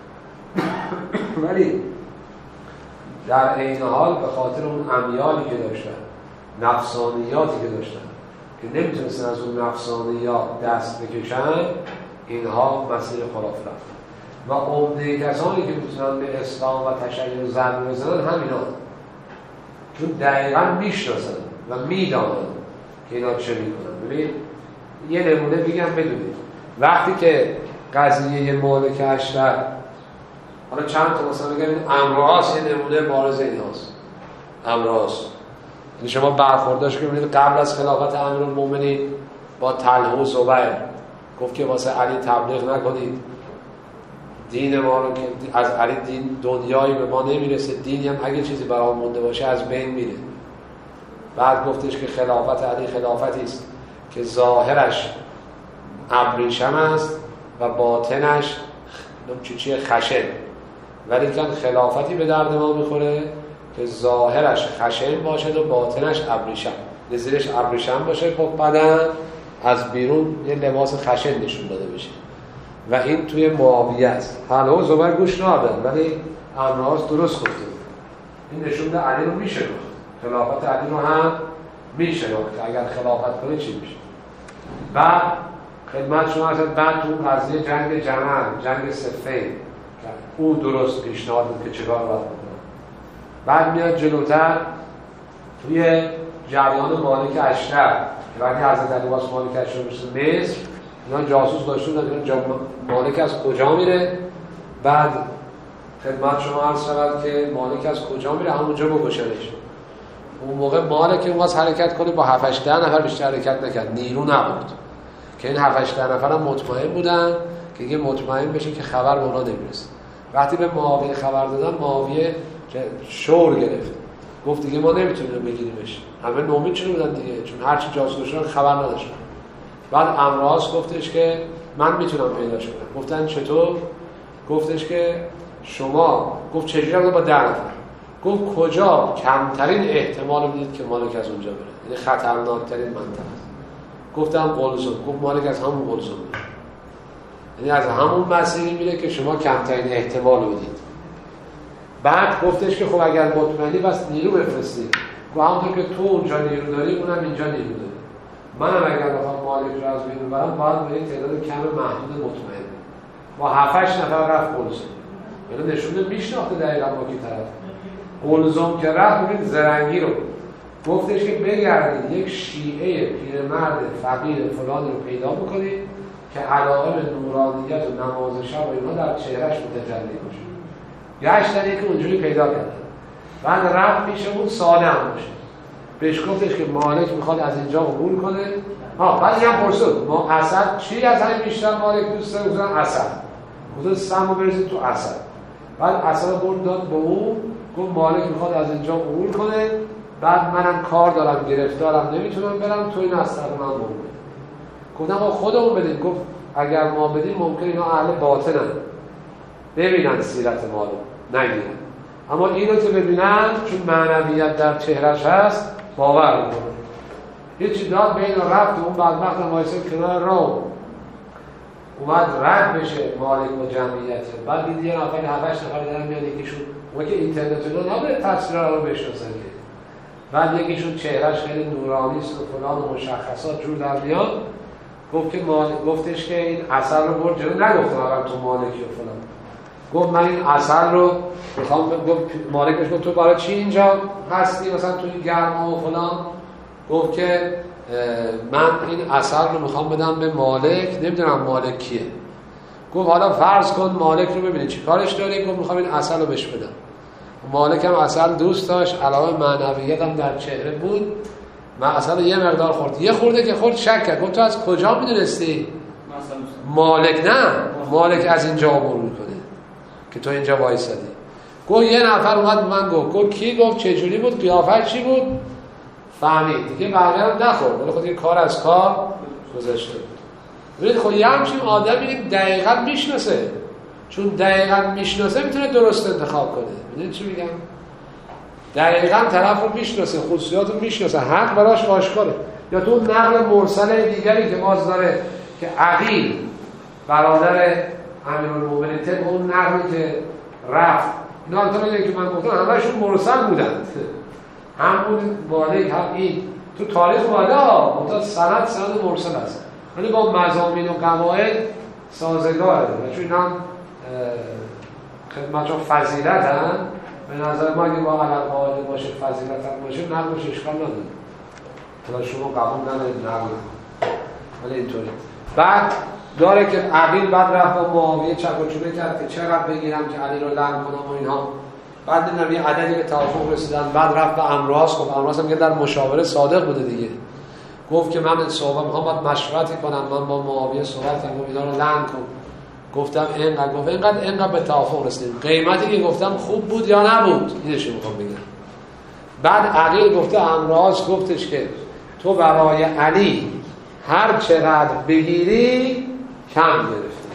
ولی در این حال به خاطر اون امیالی که داشتن، نفسانیاتی که داشتن که نمیتونستن از اون نفسانیات دست بکشن، اینها مسیر خلاف رفت. و عمده کسانی که میتونن به اسلام و تشیع ضربه بزنن همینا، چون دقیقاً میشناسن و میدانن که اینا چه میکنن. ببین یه نمونه میگم بدونید، وقتی که قضیه مالک اشتر، حالا چند تا مثلا بگم این امراض یه نمونه بارز ایناست. امراض یعنی شما برخورداش که ببینید قبل از خلافت امیرالمومنین با طلحه و زبیر گفت که واسه علی تبلیغ نکنید، دین ما رو که از علی دین دنیایی به ما نمیرسه، دینی هم اگه چیزی برای مونده باشه از بین میره. بعد گفتش که خلافت علی خلافتی است که ظاهرش ابریشم است و باطنش چی چی خشن، ولی که خلافتی به درد ما میخوره که ظاهرش خشن باشه و باطنش ابریشم، زیرش ابریشم باشه، خب بدن از بیرون یه لباس خشن نشون داده بشه. و این توی معاویه است. حالا زبر گوش ندادن ولی امراض درست گفته بود. این نشون ده علی رو میشناخت، خلافت علی رو هم میشناخت که اگر خلافت کنه چی میشه. بعد خدمت شما هستد بعد تو قضیه جنگ جمل، جنگ صفین او درست پیشنهاد بود که چیکار باید بکنه. بعد میاد جلوتر توی جریان مالک اشتر که وقتی حضرت علی واس مالک اشتر میشه مصر، اینا جاسوس داشته بودن مالک از کجا میره. بعد خدمت شما عرض شود که مالک از کجا میره همونجا بکشنش. اون موقع مالک اون واسه حرکت کنه با هفت هشت نفر بیشتر حرکت نکرد، نیرو نبود که این هفت هشت نفر هم مطمئن بودن که یه مطمئن بشه که خبر به اونا نمیرسه. وقتی به معاویه خبر دادن معاویه شور گرفت، گفت دیگه ما نمیتونیم بگیریمش. همه نومید شده بودن دیگه، چون هرچی جاسوس شدن خبر نداشتن. بعد امراض گفتش که من میتونم پیداش کنم. گفتن چطور؟ گفتش که شما، گفت چجوری با ده نفر، گفت کجا کمترین احتمال میدید که مالک از اونجا بره، یعنی خطرناکترین منطقه است. گفتم قلزم، گفت مالک از همون قلزم میره، یعنی از همون مسیری میره که شما کمترین احتمال میدید. بعد گفتش که خب اگر مطمئنی بس نیرو بفرستید. گفت همونطور که تو اونجا نیرو داری اونم اینجا نیرو داری. منم اگر بخوام مالک رو از بین ببرم باید به یک تعداد کم محدود مطمئن. با هفت هشت نفر رفت قلزم، یعنی نشونه میشناخته دقیقا با کی طرف. قلزم که رفت ببین زرنگی رو گفتش که بگردید یک شیعه پیرمرد فقیر فلان رو پیدا بکنید که علائم نورانیت و نماز شب و اینها در چهرهش متجلی باشه. گشتن یکی اونجوری پیدا کردن. بعد رفت پیش اون ساده هم باشه، بهش گفتش که مالک میخواد از اینجا عبور کنه. ها بعد یه هم پرسید ما اسد چی از همین بیشتر مالک دوست داره؟ گفتن اسد. گفتن سم رو بریزید تو اسد. بعد اسد رو برد داد به اون، گفت مالک میخواد از اینجا عبور کنه، بعد منم کار دارم گرفتارم نمیتونم برم، تو این از طرف من عبور کنه. گفتم ما خودمون بدیم. گفت اگر ما بدیم ممکن اینا اهل باطنن ببینن سیرت ما رو نگیرن، اما این رو که ببینن چون معنویت در چهرش هست باور میکنن. هیچی داد بین رفت اون بدبخت وایسه کنار راه اومد رد بشه مالک و جمعیت. بعد دید یه نفر هفت هشت نفر دارن میاد، یکیشون اون که اینترنت اینا نبوده تصویرها رو بشناسن که، بعد یکیشون چهرهش خیلی نورانی است و فلان و مشخصات جور در میاد. گفت که مالک گفتش که این اثر رو برد جلو، نگفتم اگر تو مالکی و فلان. گفت من این اثر رو میخوام. گفت مالکش گفت تو برای چی اینجا هستی مثلا تو این گرما و فلان؟ گفت که من این اثر رو میخوام بدم به مالک، نمیدونم مالک کیه. گفت حالا فرض کن مالک رو ببینی چی کارش داری. گفت میخوام این اثر رو بهش بدم. مالک هم اثر دوست داشت، علاوه معنویت هم در چهره بود. من اثر یه مقدار خورد، یه خورده که خورد شک کرد. گفت تو از کجا میدونستی مالک نه مالک از اینجا عبور میکنه که تو اینجا وایسادی؟ گفت یه نفر اومد من گفت. گفت کی؟ گفت چه جوری بود؟ قیافت چی بود؟ فهمید دیگه. بقیه هم نخورد ولی خود این کار از کار گذاشته بود. ببینید خب یه همچین آدمی دقیقاً میشناسه، چون دقیقاً میشناسه میتونه درست انتخاب کنه. ببینید چی میگم؟ دقیقاً طرف رو میشناسه، خصوصیات رو میشناسه، حق براش آشکاره. یا تو نقل مرسل دیگری که باز داره که عقیل برادر امیرالمومنین طبق اون نقلی که رفت، اینا البته که من گفتم همه‌شون مرسل بودن، همون مالک هم این تو تاریخ والا منتها سند سند مرسل هست، ولی با مضامین و قواعد سازگاره و چون هم خدمتشون فضیلت هم به نظر ما اگه با علم قواعد باشه فضیلت هم باشه نقلش اشکال نداره، تا شما قبول ندارید نقل ولی اینطوری. بعد داره که عقیل بعد رفت با معاویه چک و چونه کرد که چقدر بگیرم که علی رو لعن کنم و اینها. بعد نمیدونم یه عددی به توافق رسیدن. بعد رفت به امراض. خب امراض هم که در مشاوره صادق بوده دیگه، گفت که من صحبت میخوام باید مشورتی کنم، من با معاویه صحبت کردم اینا رو لعن کن. گفتم اینقدر. گفت اینقدر اینقدر به توافق رسیدیم. قیمتی که گفتم خوب بود یا نبود اینش میخوام بگم. بعد عقیل گفته امراض گفتش که تو برای علی هر چقدر بگیری کم گرفتی،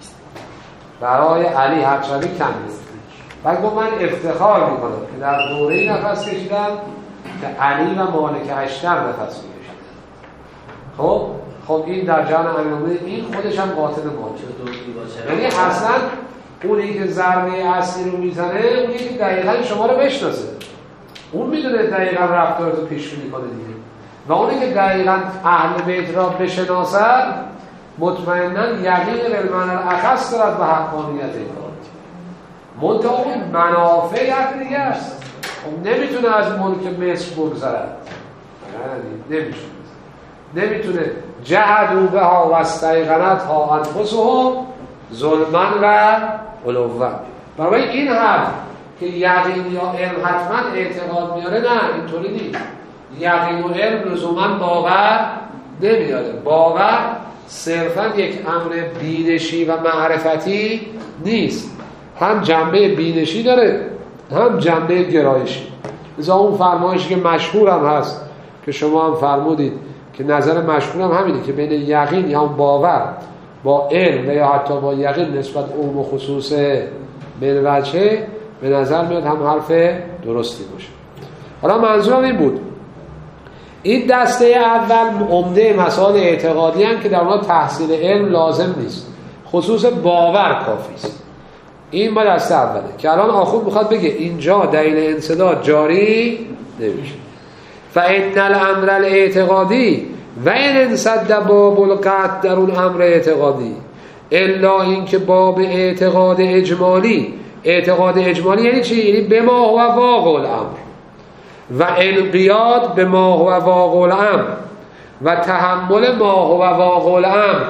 برای علی هر چقدر کم گرفتی. بعد گفت من افتخار میکنم که در دوره نفس کشیدم که علی و مالک اشتر نفس میکشیدن. خب خب این در جهان امیرالمومنین این خودش هم باطن باشه. یعنی اصلا اونی که ضربه اصلی رو میزنه اونی که دقیقا شما رو بشناسه، اون میدونه دقیقا رفتارتو پیش بینی کنه دیگه. و اونی که دقیقا اهل بیت را بشناسد مطمئنا یقین بالمعنی الاخص دارد به حقانیت این کار. منتها اون منافع یک دیگه است. خب نمیتونه از ملک مصر بگذرد، نمیشه، نمیتونه. جهدوا بها و استیقنتها انفسهم ظلما و علوا. برای این حرف که یقین یا علم حتما اعتقاد میاره، نه اینطوری نیست. یقین و علم لزوما باور نمیاره. باور صرفا یک امر بینشی و معرفتی نیست، هم جنبه بینشی داره هم جنبه گرایشی. لذا اون فرمایشی که مشهور هم هست که شما هم فرمودید که نظر مشهور هم همینه که بین یقین یا باور با علم و یا حتی با یقین نسبت عموم و خصوص بین وجهه به نظر میاد هم حرف درستی باشه. حالا منظورم این بود این دسته اول عمده مسائل اعتقادی هم که در اونها تحصیل علم لازم نیست، خصوص باور کافی است. این با دسته اوله که الان آخوند میخواد بگه اینجا دلیل انسداد جاری نمیشه. فإن الامر الاعتقادی و این انسد باب القطع در اون امر اعتقادی الا این که باب اعتقاد اجمالی. اعتقاد اجمالی یعنی چی؟ یعنی به ما هو واقع الامر و انقیاد به ما هو واقع الامر و تحمل ما هو واقع الامر.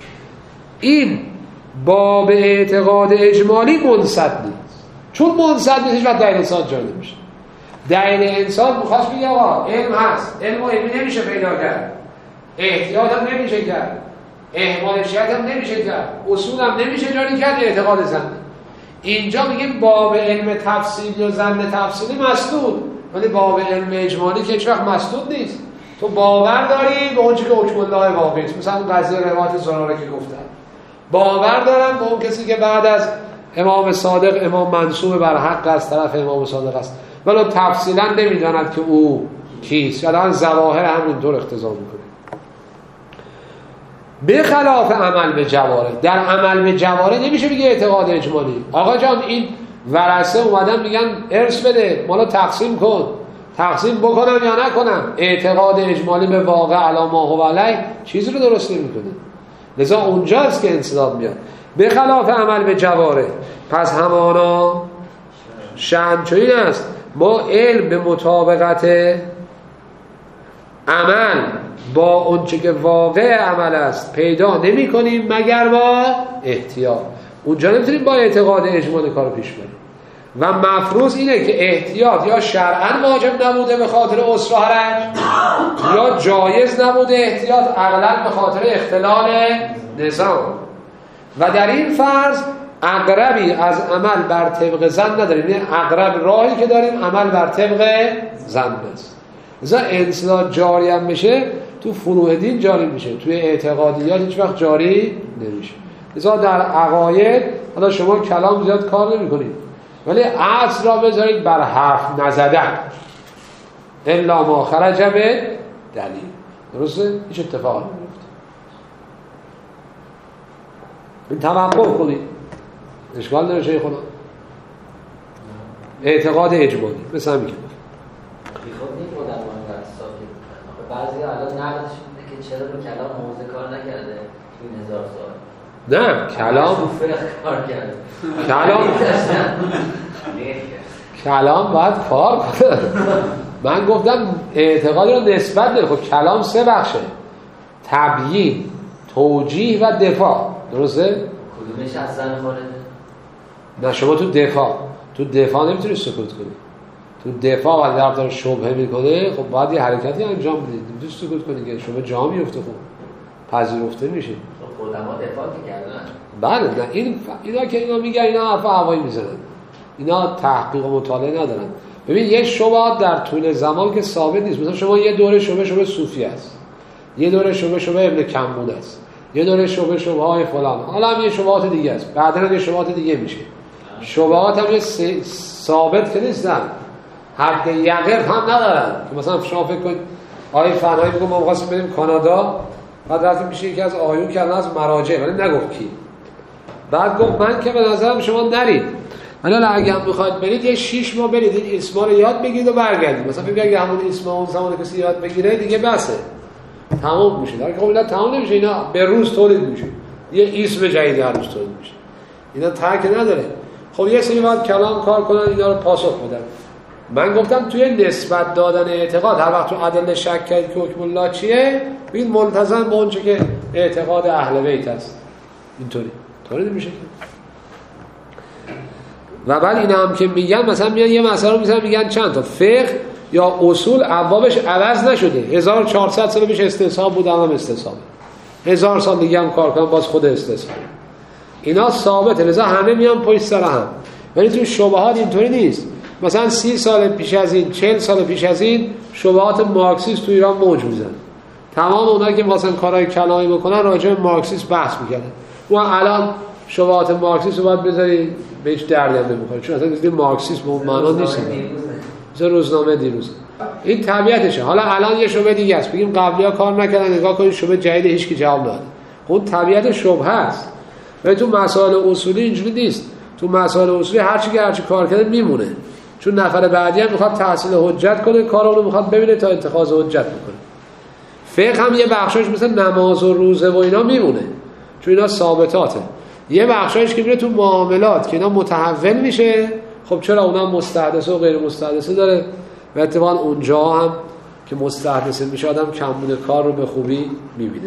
این باب اعتقاد اجمالی منصد نیست، چون منصد نیست و دلیل انسان جاری نمیشه. دلیل انسان میخواست بگه آقا علم هست، علم و علمی نمیشه پیدا کرد، احتیاط هم نمیشه کرد، احمال شرط هم نمیشه کرد، اصول هم نمیشه جاری کرد، اعتقاد زنده. اینجا میگیم باب علم تفصیلی و زن تفصیلی مسدود، ولی باب علم اجمالی که هیچ وقت مسدود نیست. تو باور داری به اون چیزی که حکم الله واقعی است. مثلا اون قضیه روایت زراره که گفتن، باور دارم به اون کسی که بعد از امام صادق امام منصوب بر حق از طرف امام صادق است، ولی تفصیلا نمیداند که او کیست. الان ظواهر همینطور اقتضا میکنه. به خلاف عمل به جواره. در عمل به جواره نمیشه بگه اعتقاد اجمالی. آقا جان این ورثه اومدن میگن ارث بده، مالا تقسیم کن، تقسیم بکنم یا نکنم. اعتقاد اجمالی به واقع علی ما هو علیه چیزی رو درست نمیکنه. لذا اونجاست که انسداد میاد. به خلاف عمل به جواره. پس همانا شأن چنین است، ما علم به مطابقت عمل با اونچه که واقع عمل است پیدا نمی کنیم مگر با احتیاط. اونجا نمیتونیم با اعتقاد اجمالی کارو پیش بریم. و مفروض اینه که احتیاط یا شرعاً واجب نبوده به خاطر عسر و حرج، یا جایز نبوده احتیاط اغلب به خاطر اختلال نظام. و در این فرض اقربی از عمل بر طبق ظن نداریم، یعنی اقرب راهی که داریم عمل بر طبق ظن است. لذا انسداد جاری هم بشه تو فروع دین جاری میشه، توی اعتقادیات هیچ وقت جاری نمیشه. لذا در عقاید حالا شما کلام زیاد کار نمی‌کنید، ولی اصل را بذارید بر حرف نزدن، الا ما خرج به دلیل. درسته؟ هیچ اتفاقی نمیفته. این توقف کنید، اشکال داره شیخ خدا. اعتقاد اجمالی مثل همین که بعضی الان نقدش میده که چرا به کلام موضوع کار نکرده تو این هزار سال. نه کلام کار کرده. کلام کلام باید کار کنه. من گفتم اعتقاد رو نسبت داره. خب کلام سه بخشه: تبیین، توجیه و دفاع. درسته؟ کدومش از زن خارجه؟ نه شما تو دفاع تو دفاع نمیتونی سکوت کنی. تو دفاع وقتی طرف داره شبهه میکنه خب باید یه حرکتی انجام بدید. نمیتونی سکوت کنی که شما جا میفته، خب پذیرفته میشه. خب علما دفاع کردن. بله نه این اینا که اینا میگن اینا حرف هوایی میزنن، اینا تحقیق و مطالعه ندارن. ببین یه شبهه در طول زمان که ثابت نیست. مثلا شما یه دوره شبهه شبهه صوفی است، یه دوره شبهه شبهه ابن کمون است، یه دوره شبهه شبهه های فلان، حالا هم یه شبهات دیگه است، بعداً یه شبهات دیگه میشه. شبهات هم یه ثابت که نیستن، حد یقین هم ندارن که مثلا شما فکر کنید آیه فنایی میگه ما می‌خواستیم بریم کانادا، بعد رفتیم میشه یکی از آیون که از مراجع ولی نگفت کی. بعد گفت من که به نظرم شما نرید، ولی اگه میخواید برید یه شش ماه برید این اسما رو یاد بگیرید و برگردید. مثلا فکر اگه همون اسما اون زمان کسی یاد بگیره دیگه بسه تمام میشه. در خب اینا تمام نمیشه، اینا به روز تولید میشه، یه اسم جدید هر روز تولید میشه، اینا ترک نداره. خب یه سری وقت کلام کار کنن اینا رو پاسخ بدن. من گفتم توی نسبت دادن اعتقاد هر وقت تو ادله شک کردید که حکم الله چیه ببین ملتزم به اونچه که اعتقاد اهل بیت است. اینطوری طوری نمیشه که. و بعد اینا هم که میگن مثلا میان یه مسئله رو میذارن میگن چند تا فقه یا اصول ابوابش عوض نشده، هزار و چهارصد سال پیش استصحاب بود الان استصحاب، هزار سال دیگه هم کار کنن باز خود استصحاب، اینا ثابته، لذا همه میان پشت سر هم. ولی تو شبهات اینطوری نیست. مثلا سی سال پیش از این، چهل سال پیش از این شبهات مارکسیست تو ایران موج میزنن. تمام اونایی که واسه کارهای کلامی بکنن راجع به مارکسیسم بحث میکردن. اون الان شبهات مارکسیسم رو باید بذاری بهش درد هم نمیخوره، چون اصلا دیگه مارکسیسم به اون معنا نیست. مثلا روزنامه دیروز این طبیعتشه. حالا الان یه شبهه دیگه است، بگیم قبلی‌ها کار نکردن، نگاه کنید شبهه جدید هیچ کی جواب نداد. اون طبیعت شبهه است. ولی تو مسائل اصولی اینجوری نیست. تو مسائل اصولی هر چی که هر چی کار کرده میمونه، چون نفر بعدی هم میخواد تحصیل حجت کنه، کارا رو میخواد ببینه تا اتخاذ حجت بکنه. فقه هم یه بخشش مثل نماز و روزه و اینا میمونه، چون اینا ثابتاته. یه بخشش که میره تو معاملات که اینا متحول میشه، خب چرا اونا مستحدثه و غیر مستحدثه داره و اتفاقا اونجا هم که مستحدثه میشه آدم کمبود کار رو به خوبی میبینه.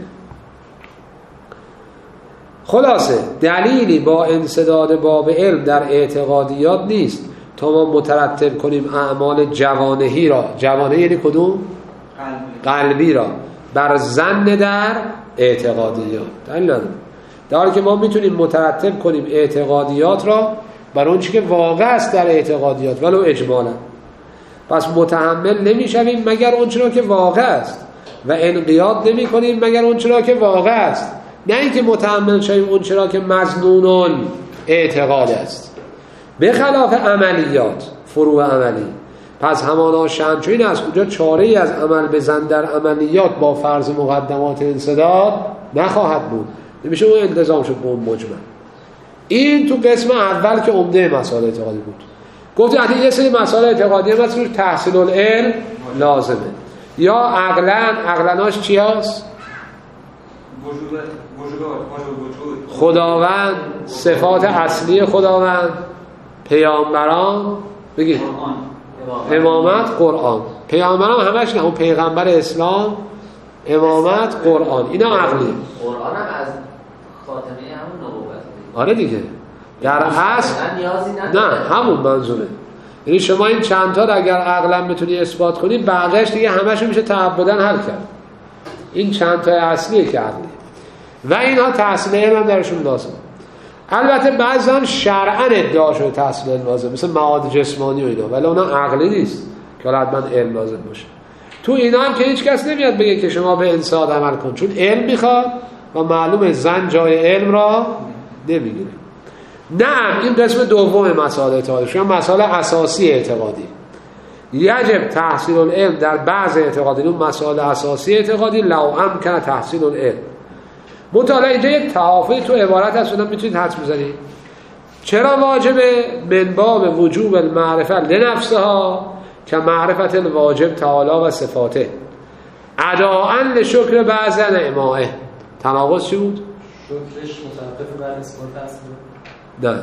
خلاصه دلیلی با انسداد باب علم در اعتقادیات نیست تا ما مترتب کنیم اعمال جوانهی را، جوانهی یعنی کدوم؟ قلبی, قلبی را بر ظن در اعتقادیات. دلیل نداره. در حالی که ما میتونیم مترتب کنیم اعتقادیات را بر اون چی که واقع است در اعتقادیات ولو اجمالا. پس متحمل نمیشویم مگر اون چرا که واقع است و انقیاد نمی کنیم مگر اون چرا که واقع است، نه اینکه متحمل شویم اون چرا که مظنون اعتقاد است. به خلاف عملیات، فروع عملی. پس همانا شأن چون این است اونجا چاره ای از عمل بزن در عملیات با فرض مقدمات انسداد نخواهد بود، نمیشه اون التزام شد به اون مجمل. این تو قسم اول که عمده مسائل اعتقادی بود. گفتیم حتی یه سری مسائل اعتقادی هم هست روش تحصیل العلم لازمه. یا عقلن، عقلناش چی هست؟ وجود وجود خداوند، صفات اصلی خداوند، پیامبران، بگید امامت، قرآن. پیامبران همش نه، اون پیغمبر اسلام، امامت، قرآن، اینا عقلیه. قرآن هم از خاتمه همون نبوت. آره دیگه در اصل نه همون منظوره. یعنی شما این چند تا اگر عقلا بتونی اثبات کنی بقیه‌اش دیگه همش میشه تعبداً حل کرد. این چند تا اصلیه که عقلیه و اینها تحصیل علم هم درشون لازمه. البته بعضی هم شرعاً ادعا شده تحصیل علم لازم، مثل مواد جسمانی و اینا، ولی اونا عقلی نیست که حتما علم لازم باشه. تو اینا هم که هیچ کس نمیاد بگه که شما به انسان عمل کن، چون علم میخواد و معلومه زن جای علم را نمیگیره. نه، این قسم دوم مسائل اعتقادی، شما مسائل اساسی اعتقادی. یجب تحصیل العلم در بعض اعتقادی، اون مسائل اساسی اعتقادی لو امکن تحصیل العلم. مطالعه اینجا یک تحافظ تو عبارت هست، شما میتونید حدس بزنید. چرا واجبه؟ من باب وجوب المعرفه لنفسها که معرفت الواجب تعالی و صفاته اداءً لشکر بعض نعمائه. تناقض چی بود؟ شکرش متوقف بر اثبات اصل. نه.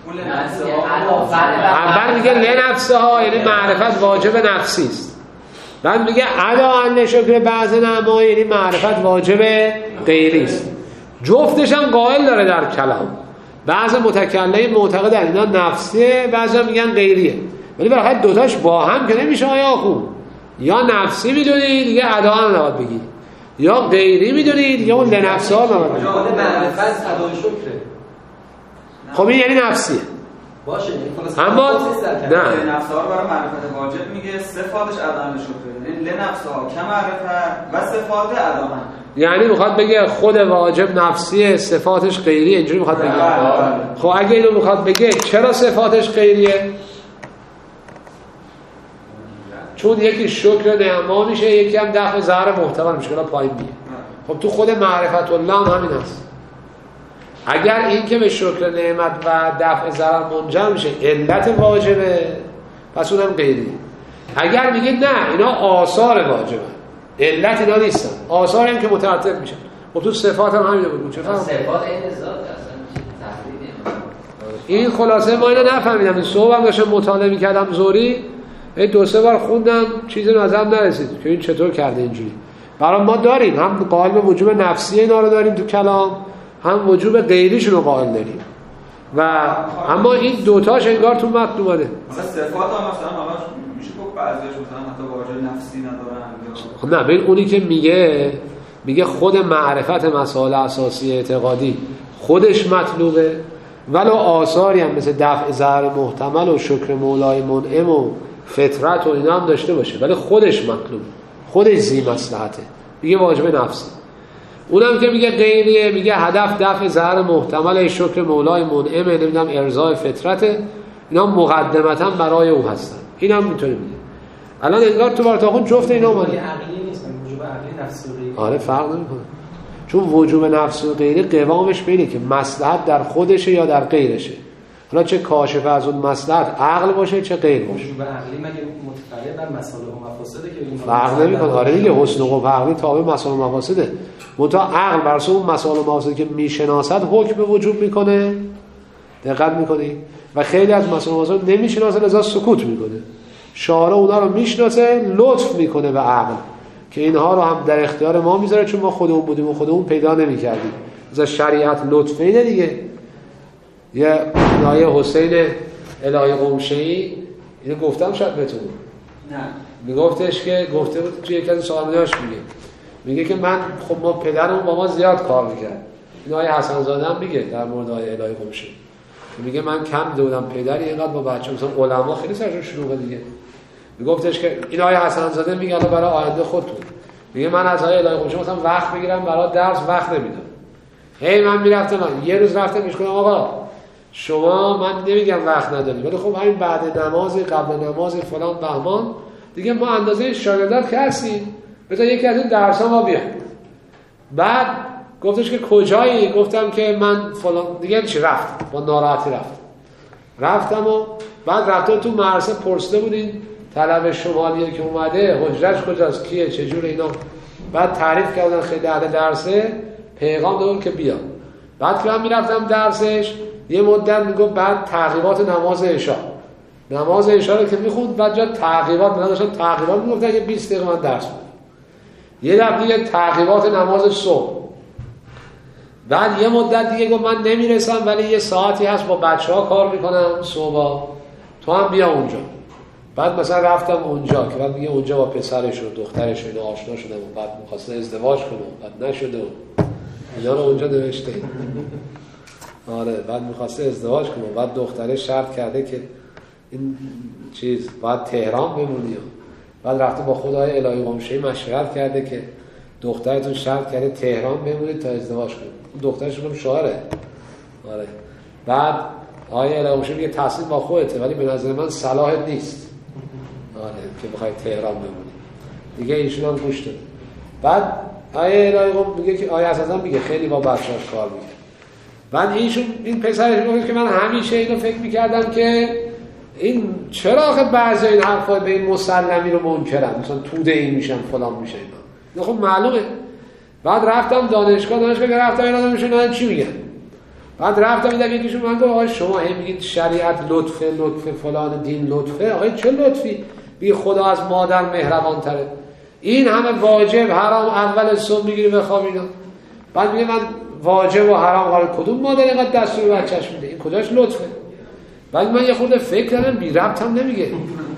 اول میگه لنفسها یعنی معرفت واجب نفسی است. بعد میگه اداءً لشکر بعض نعمائه یعنی معرفت واجب غیری است. جفتش هم قائل داره در کلام. بعض متکلمین معتقدن اینا نفسیه، بعضی میگن غیریه. ولی برای دوتاش با هم که نمیشه آیا خوب. یا نفسی میدونی دیگه اداءً نباید بگی، یا غیری میدونی دیگه اون لنفسها نباید بگی. معرفت ادای شکره. خب این یعنی نفسیه. باشه اما نه نفسها رو برای معرفت واجب میگه، صفاتش اداء شکره، یعنی لنفسها که معرفت و صفات اداء. یعنی میخواد بگه خود واجب نفسیه، صفاتش غیریه، اینجوری میخواد بگه. خب اگه اینو میخواد بگه چرا صفاتش غیریه؟ چون یکی شکر نعما میشه، یکی هم دفع ضرر محتمل میشه که پایین میه. خب تو خود معرفت الله هم همین هست. اگر این که به شکر نعمت و دفع ضرر منجر میشه علت واجبه، پس اونم غیری. اگر میگه نه اینا آثار واجبه، علت اینا نیستن، آثار هم که مترتب میشن. خب تو صفات هم همینه بود. چه فهم؟ صفات این ذات اصلا این خلاصه ما اینو نفهمیدم. این صبح هم داشتم مطالعه میکردم زوری، این دو سه بار خوندم چیزی نظرم نرسید که این چطور کرده اینجوری. برای ما داریم هم قائل به وجوب نفسی اینا رو داریم تو کلام، هم وجوب غیریشون رو قائل داریم و اما این دوتاش انگار تو متن اومده. مثلا صفات هم مثلا همش میشه گفت بعضیش مثلا حتی واژه نفسی ندارن. نه ببین اونی که میگه میگه خود معرفت مسائل اساسی اعتقادی خودش مطلوبه، ولو آثاری هم مثل دفع ضرر محتمل و شکر مولای منعم و فطرت و اینا هم داشته باشه، ولی خودش مطلوبه، خودش ذی مصلحته، میگه واجب نفسی. اونم که میگه غیریه، میگه هدف دفع ضرر محتمل شکر مولای منعم، نمیدونم ارضای فطرته، اینا مقدمتا برای او هستن. اینم میتونه میگه. الان انگار تو بارتاخون جفت اینا اومده. عقلی نیست، وجوب عقلی نفسی و غیری. آره فرق نمیکنه. چون وجوب نفسی و غیری قوامش بینه که مصلحت در خودشه یا در غیرشه. حالا چه کاشف از اون مصلحت عقل باشه چه غیر باشه. وجوب عقلی مگه متفرع بر مصالح و مفاسده که این فرق نمیکنه. آره دیگه حسن و قبح عقلی تابع مصالح و مفاسده. منتها عقل بر اساس اون مصالح و مفاسدی که میشناسد حکم وجوب میکنه. دقت میکنی؟ و خیلی از مصالح و مفاسد نمیشناسه لذا سکوت میکنه. شارع اونا رو میشناسه، لطف میکنه به عقل که اینها رو هم در اختیار ما میذاره، چون ما خودمون بودیم و خودمون پیدا نمیکردیم. از شریعت لطف اینه دیگه. یه نایه حسین الهی قمشه‌ای اینو گفتم شاید بهتون. نه میگفتش که گفته بود توی یکی از سوالنامه‌هاش میگه میگه که من خب ما پدرمون با ما زیاد کار میکرد. این آیه حسن زاده هم میگه در مورد آیه الهی قمشه‌ای، میگه من کم دیدم پدری اینقدر با بچه‌ها مثلا علما خیلی سرشون شلوغه دیگه. میگفتش که این آیه حسن زاده میگه برای آینده خودتون، میگه من از آیه الهی قمشه‌ای مثلا وقت بگیرم برای درس وقت نمیدم. هی من میرفتم یه روز رفتم میگم آقا شما من نمیگم وقت نداری، ولی خب همین بعد نماز قبل نماز فلان بهمان دیگه ما اندازه شاگردات که هستیم، بذار یکی از این درس‌ها ما بیام. بعد گفتش که کجایی؟ گفتم که من فلان دیگه چی رفت با ناراحتی رفت رفتم و بعد رفتم تو مدرسه پرسیده بودین طلب شمالیه که اومده حجرش کجاست کیه چه جوره اینا، بعد تعریف کردن خیلی اهل درسه، پیغام دادن که بیا. بعد که من میرفتم درسش یه مدت میگفت بعد تعقیبات نماز عشاء نماز عشاء رو که میخوند بعد جا تعقیبات نداشتن تعقیبات میگفتن که بیست دقیقه من درس بود. یه دفعه دیگه تعقیبات نماز صبح. بعد یه مدت دیگه گفت من نمیرسم ولی یه ساعتی هست با بچه‌ها کار میکنم صبح، تو هم بیا اونجا. بعد مثلا رفتم اونجا که بعد میگه اونجا با پسرش و دخترش و اینا آشنا شدم و بعد می‌خواست ازدواج کنه بعد نشده اینا رو اونجا نوشته. آره بعد می‌خواسته ازدواج کنه بعد دختره شرط کرده که این چیز بعد تهران بمونی. بعد رفته با خدای الهی قمشه‌ای مشورت کرده که دخترتون شرط کرده تهران بمونید تا ازدواج کنید. دخترش هم شاعره. آره بعد آیه الهی قمشه‌ای میگه تصمیم با خودته ولی به نظر من صلاحت نیست. آره که بخوای تهران بمونی. دیگه ایشون هم گوش داد. بعد آیه الهی قمشه‌ای میگه که آیه اساسا میگه خیلی با بچه‌اش کار میکنه. بعد ایشون این پسرش میگه که من همیشه اینو فکر میکردم که این چرا آخه بعضی این حرفا به این مسلمی رو منکرن، مثلا توده این میشن فلان میشه اینا. خب معلومه. بعد رفتم دانشگاه دانشگاه رفتم اینا میشن چی میگن. بعد رفتم دیدم یکیشون من گفت آقا شما هم میگید شریعت لطفه لطفه فلان دین لطفه. آقا چه لطفی؟ بی خدا از مادر مهربان تره. این همه واجب حرام اول صبح میگیری بخواب اینا. بعد میگه من واجب و حرام قرار کدوم مادر اینقدر دستور بچه‌ش میده؟ این کجاش لطفه؟ بعد من یه خورده فکر کردم بی ربط هم نمیگه.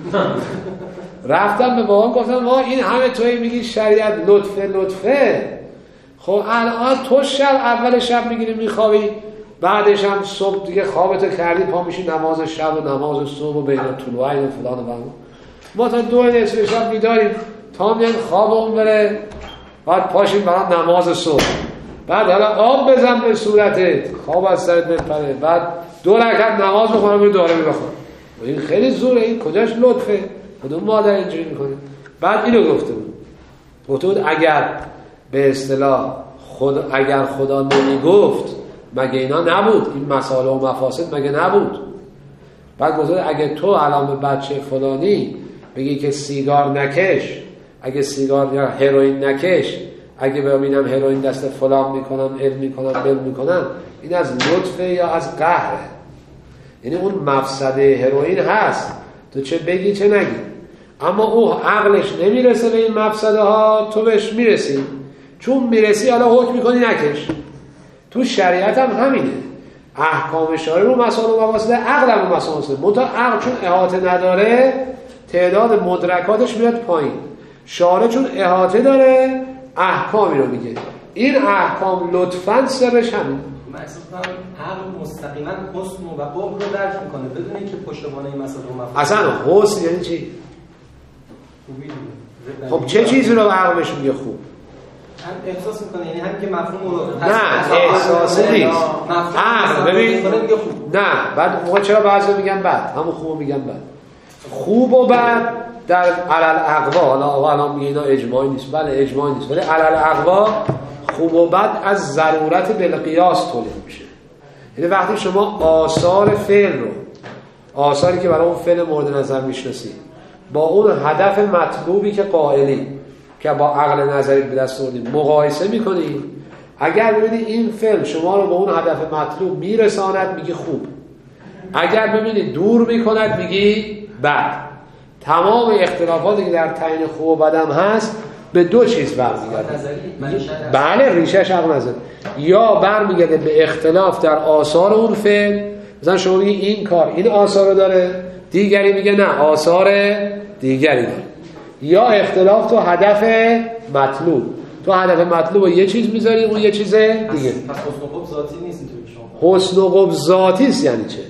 رفتم به بابام گفتم ما این همه توی میگی شریعت لطفه لطفه، خب الان تو شب اول شب میگیری میخوابی بعدش هم صبح دیگه خوابتو کردی پا میشی نماز شب و نماز صبح و بین طلوعین و فلان و فلان. ما تا دو نصف شب میداریم تا میان خوابمون بره بعد پاشیم برای نماز صبح. بعد حالا آب بزن به صورتت خواب از سرت بپره بعد دو رکعت نماز بخونم و داره میخونم. این خیلی زوره. این کجاش لطفه؟ کدوم مادر اینجوری میکنه؟ بعد اینو گفته بود گفته بود اگر به اصطلاح خود اگر خدا نمیگفت مگه اینا نبود، این مسائل و مفاسد مگه نبود؟ بعد گذاره اگه تو الان به بچه فلانی بگی که سیگار نکش، اگه سیگار یا هروئین نکش، اگه ببینم هروئین دست فلان میکنن علم میکنن بل میکنن، این از لطفه یا از قهره؟ یعنی اون مفسده هروئین هست، تو چه بگی چه نگی، اما او عقلش نمیرسه به این مفسده ها، تو بهش میرسی، چون میرسی حالا حکم میکنی نکش. تو شریعت هم همینه، احکام شارع رو مسائل و مفاسد، عقل هم مسائل مفاسد، منتها عقل چون احاطه نداره تعداد مدرکاتش میاد پایین، شارع چون احاطه داره احکامی رو میگه. این احکام لطفاً سرش همین مقصودم عقل مستقیما حسن و قبح رو درک میکنه بدون اینکه پشتوانه این مسائل و مفاسد. اصلا حسن یعنی چی؟ خوبی. خب چه چیزی رو عقل بهش میگه خوب؟ هم احساس میکنه، یعنی هم که مفهوم رو نه احساسی نیست. عقل ببین نه بعد موقع چرا بعضی میگن بد، همون خوب میگن بد. خوب و بد در علل اقوا، حالا آقا الان میگه اینا اجماعی نیست، بله اجماعی نیست، ولی علل اقوا خوب و بد از ضرورت بالقیاس تولید میشه. یعنی وقتی شما آثار فعل رو، آثاری که برای اون فعل مورد نظر میشناسی با اون هدف مطلوبی که قائلی که با عقل نظری به دست آوردید مقایسه میکنید، اگر ببینید این فعل شما رو به اون هدف مطلوب میرساند میگی خوب، اگر ببینید دور میکند میگی بد. تمام اختلافاتی که در تعیین خوب و بدم هست به دو چیز برمیگرده. بله ریشش عقل نظری، یا برمیگرده به اختلاف در آثار اون فعل، مثلا شما میگی این کار این آثار رو داره، دیگری میگه نه آثار دیگری داره، یا اختلاف تو هدف مطلوب، تو هدف مطلوب رو یه چیز میذاری اون یه چیز دیگه. پس حسن و قبح ذاتی نیست اینطوری شما. حسن و قبح ذاتی است یعنی چه؟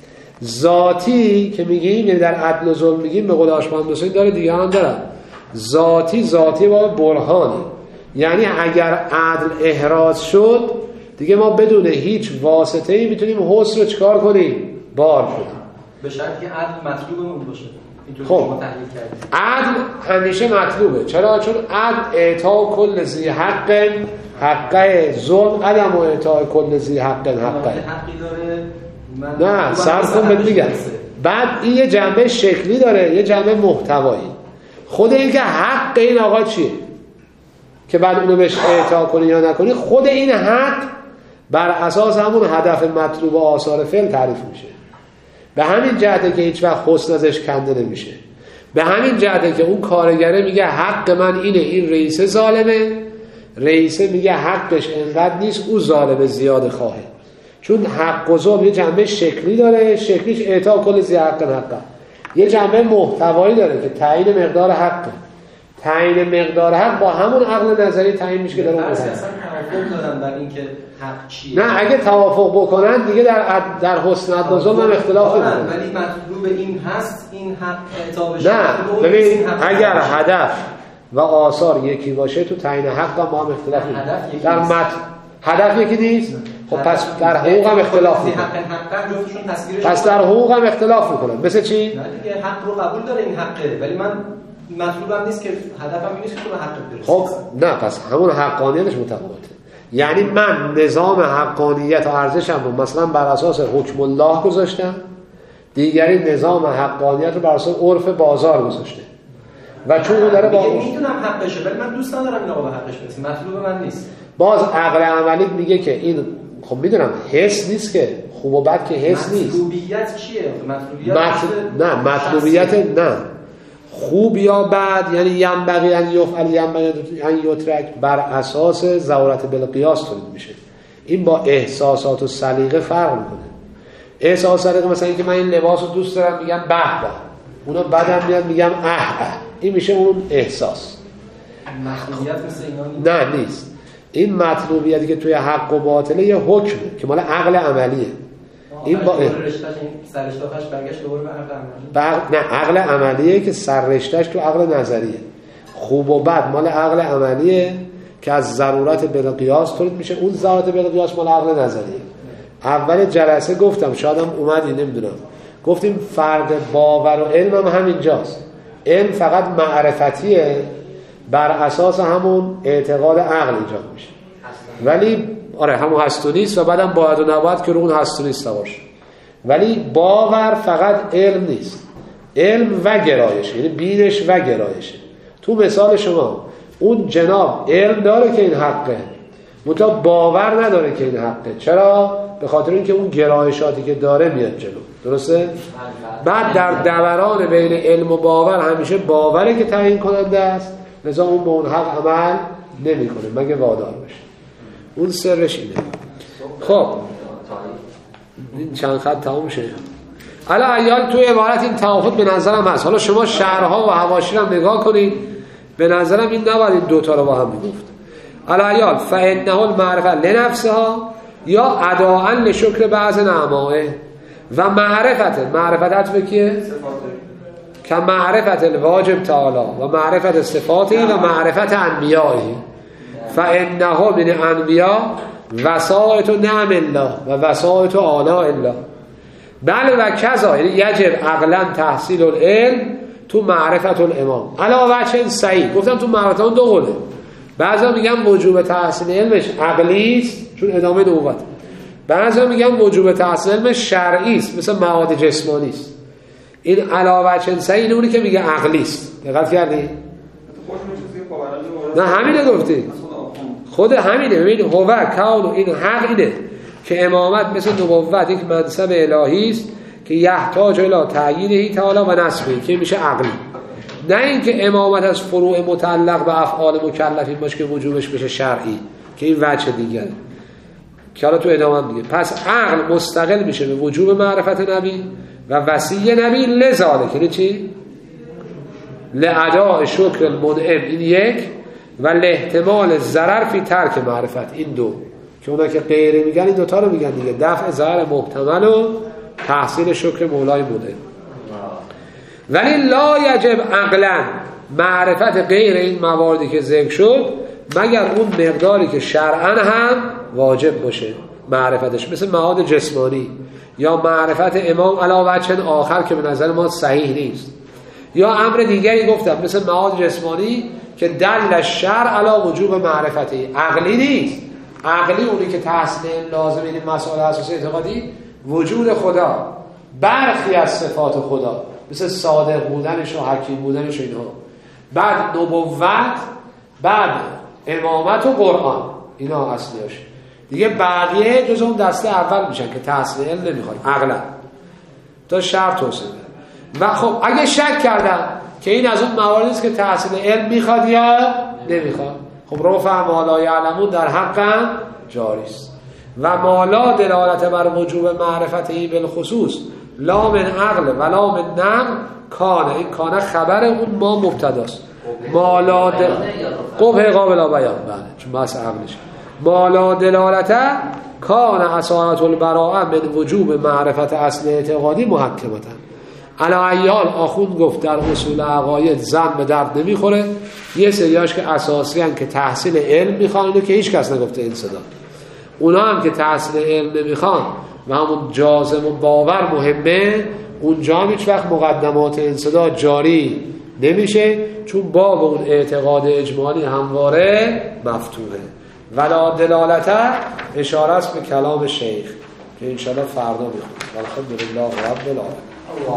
ذاتی که میگیم یعنی در عدل و ظلم میگیم به قول آشپند حسین داره دیگه هم داره. ذاتی ذاتی با برهانی، یعنی اگر عدل احراز شد دیگه ما بدون هیچ واسطه‌ای میتونیم حسن رو چکار کنیم؟ بار کنیم، به شرطی که عدل مطلوبمون باشه. خب عدل همیشه مطلوبه. چرا؟ چون عدل اعطا کل ذی حق حقه، ظلم عدم و اعطا کل ذی حق حقه. حقی داره نه صبر کن بهت میگم. بعد این یه جنبه شکلی داره یه جنبه محتوایی. خود این که حق این آقا چیه که بعد اونو بهش اعطا کنی یا نکنی، خود این حق بر اساس همون هدف مطلوب و آثار فعل تعریف میشه. به همین جهته که هیچ وقت حسن ازش کنده نمیشه، به همین جهته که اون کارگره میگه حق من اینه، این رئیسه ظالمه، رئیسه میگه حقش انقدر نیست، او ظالم زیاد خواهه. چون حق و ظلم یه جنبه شکلی داره، شکلیش اعطا کل ذی حق حقه، یه جنبه محتوایی داره که تعیین مقدار حقه. تعیین مقدار حق با همون عقل نظری تعیین میشه که داره اصلا توافق دارن بر اینکه حق چیه. نه اگه توافق بکنن دیگه در در حسن عدل و ظلم هم اختلاف داره، ولی مطلوب این هست این حق اعطا بشه. نه ببین اگر هدف و آثار یکی باشه تو تعیین حق هم با هم اختلاف میشه. در متن هدف یکی نیست، خب پس در حقوق هم اختلاف میکنه. پس در حقوق هم اختلاف میکنه. مثل چی؟ نه دیگه حق رو قبول داره این حقه، ولی من مطلوبم نیست که هدفم این نیست که تو به حق برسی. خب نه پس همون حقانیتش متفاوته. یعنی من نظام حقانیت و ارزشم رو مثلا بر اساس حکم الله گذاشتم، دیگری نظام حقانیت رو بر اساس عرف بازار گذاشته و چون اون داره با میدونم حقشه ولی من دوست ندارم این آقا به حقش برسه، مطلوب من نیست. باز عقل عملی میگه که این خب میدونم حس نیست که خوب و بد که حس نیست. مطلوبیت چیه؟ مطلوبیت مطل... نه مطلوبیت نه خوب یا بد یعنی ینبغی ان یفعل ینبغی ان یترک بر اساس ضرورت بالقیاس تولید میشه. این با احساسات و سلیقه فرق میکنه. احساس سلیقه مثلا اینکه من این لباسو دوست دارم میگم به به، اونو بدم میاد میگم اه اه، این میشه اون احساس. مطلوبیت مثل اینا نه نیست. این مطلوبیتی که توی حق و باطله یه حکمه که مال عقل عملیه. این با سررشته‌اش برگشت دوباره به عقل عملی. نه عقل عملیه که سررشته‌اش تو عقل نظریه. خوب و بد مال عقل عملیه که از ضرورت بالقیاس تولید میشه. اون ضرورت بالقیاس مال عقل نظریه. اول جلسه گفتم شایدم اومدی نمیدونم، گفتیم فرق باور و علم هم همینجاست. علم فقط معرفتیه، بر اساس همون اعتقاد عقل ایجاد میشه. ولی آره همون هست و نیست و بعدم باید و نباید که رو اون هست و نیست باشه. ولی باور فقط علم نیست، علم و گرایش، یعنی بینش و گرایشه. تو مثال شما اون جناب علم داره که این حقه، منتها باور نداره که این حقه. چرا؟ به خاطر اینکه اون گرایشاتی که داره میاد جلو. درسته؟ بعد در دوران بین علم و باور همیشه باوره که تعیین کننده است، لذا اون به اون حق عمل نمیکنه مگه وادار بشه. اون سرش اینه. خب این چند خط تمام شه. حالا ایال توی عبارت این توافق به نظرم هست. حالا شما شرحها و حواشی رو نگاه کنید، به نظرم این نباید این دوتا رو با هم میگفت. حالا ایال فإنه المعرفه لنفسها یا اداء لشکر بعض نعمائه و معرفت معرفت به کیه؟ که معرفت الواجب تعالی و معرفت صفاتی و معرفت انبیایی. فإنه من انبیا وسائط نعم الله و وسائط آلاء الله. بله و کذا یعنی یجب عقلا تحصیل العلم تو معرفت الامام علاوه وجه صحیح. گفتم تو معرفت اون دو قوله. بعضا میگم وجوب تحصیل علمش عقلی است چون ادامه نبوت، بعضا میگم وجوب تحصیل علمش شرعی است مثل مواد جسمانی است. این علاوه وجه صحیح اینه اونی که میگه عقلی است. دقت کردی؟ نه همینه گفتی، خود همینه. ببین هو کون و این حق اینه که امامت مثل نبوت یک منصب الهی است که یحتاج الی تعیینه تعالی و نصبه که میشه عقلی. نه اینکه امامت از فروع متعلق به افعال مکلفین باشه که وجوبش بشه شرعی که این وجه دیگره که حالا تو ادامه میگه. پس عقل مستقل میشه به وجوب معرفت نبی و وصی نبی لذالک یعنی چی؟ لاداء شکر المنعم این یک و لاحتمال ضرر فی ترک معرفت این دو که اونا که غیره میگن این دوتا رو میگن دیگه، دفع ضرر محتمل و تحصیل شکر مولای منعم. ولی لا یجب عقلا معرفت غیر این مواردی که ذکر شد مگر اون مقداری که شرعا هم واجب باشه معرفتش، مثل مواد جسمانی یا معرفت امام علاوه وجه آخر که به نظر ما صحیح نیست، یا امر دیگری گفتم مثل مواد جسمانی که دل شرع علی وجوب معرفتی. عقلی نیست، عقلی اونی که تحصیل لازم این مسائل اساسی اعتقادی وجود خدا، برخی از صفات خدا مثل صادق بودنش و حکیم بودنش و اینها، بعد نبوت، بعد امامت و قرآن، اینا اصلیاش دیگه. بقیه جز اون دسته اول میشن که تحصیل علم نمیخواد عقلا تا شرط توسعه. و خب اگه شک کردن که این از اون مواردی است که تحصیل علم میخواد یا نمیخواد، خب رفع ما لا یعلمون در حقا جاری است و ما لا دلالت بر وجوب معرفتی بالخصوص لا من عقل ولا من نقل کانه. این کانه خبر اون ما مبتداست. ما لا دل... قبه قابل بیان بله چون بحث عقلش. ما لا دلالت کانه اصالت البراءه من وجوب معرفت اصل اعتقادی محکمتا. علا ایال آخوند گفت در اصول عقاید زن به درد نمیخوره. یه سریاش که اساسی هن که تحصیل علم میخوان که هیچ کس نگفته این صدا، اونا هم که تحصیل علم نمیخوان و همون جازم و باور مهمه، اونجا هم هیچ وقت مقدمات انصداد جاری نمیشه چون باب اون اعتقاد اجمالی همواره مفتوحه. ولا دلالت اشاره است به کلام شیخ که انشاءالله فردا میخونیم. الحمدلله رب العالمین.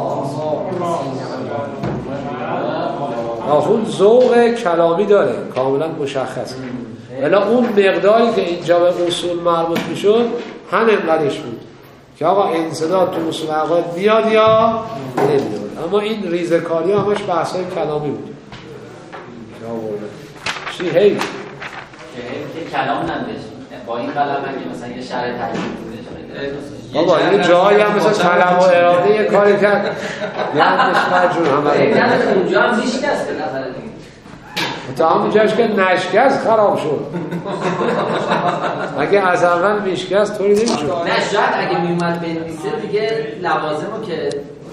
آخوند ذوق کلامی داره کاملا مشخصه، ولی اون مقداری که اینجا به اصول مربوط میشد همین قدرش بود که آقا انصداد تو اصول عقاید بیاد یا نمیاد. اما این ریزکاری همش بحثای کلامی بود. چی هی؟ که کلام نمیشه با این کلام اگه مثلا یه شرح تحلیل بوده بابا یه جایی هم مثلا طلب و اراده یه کاری کرد یادش مجور همه نه اونجا هم نشکست به نظر دیگه تا همونجاش که نشکست خراب شد. اگه از اول میشکست طوری نمیشد. نه شاید اگه میومد بنویسه دیگه لوازم رو که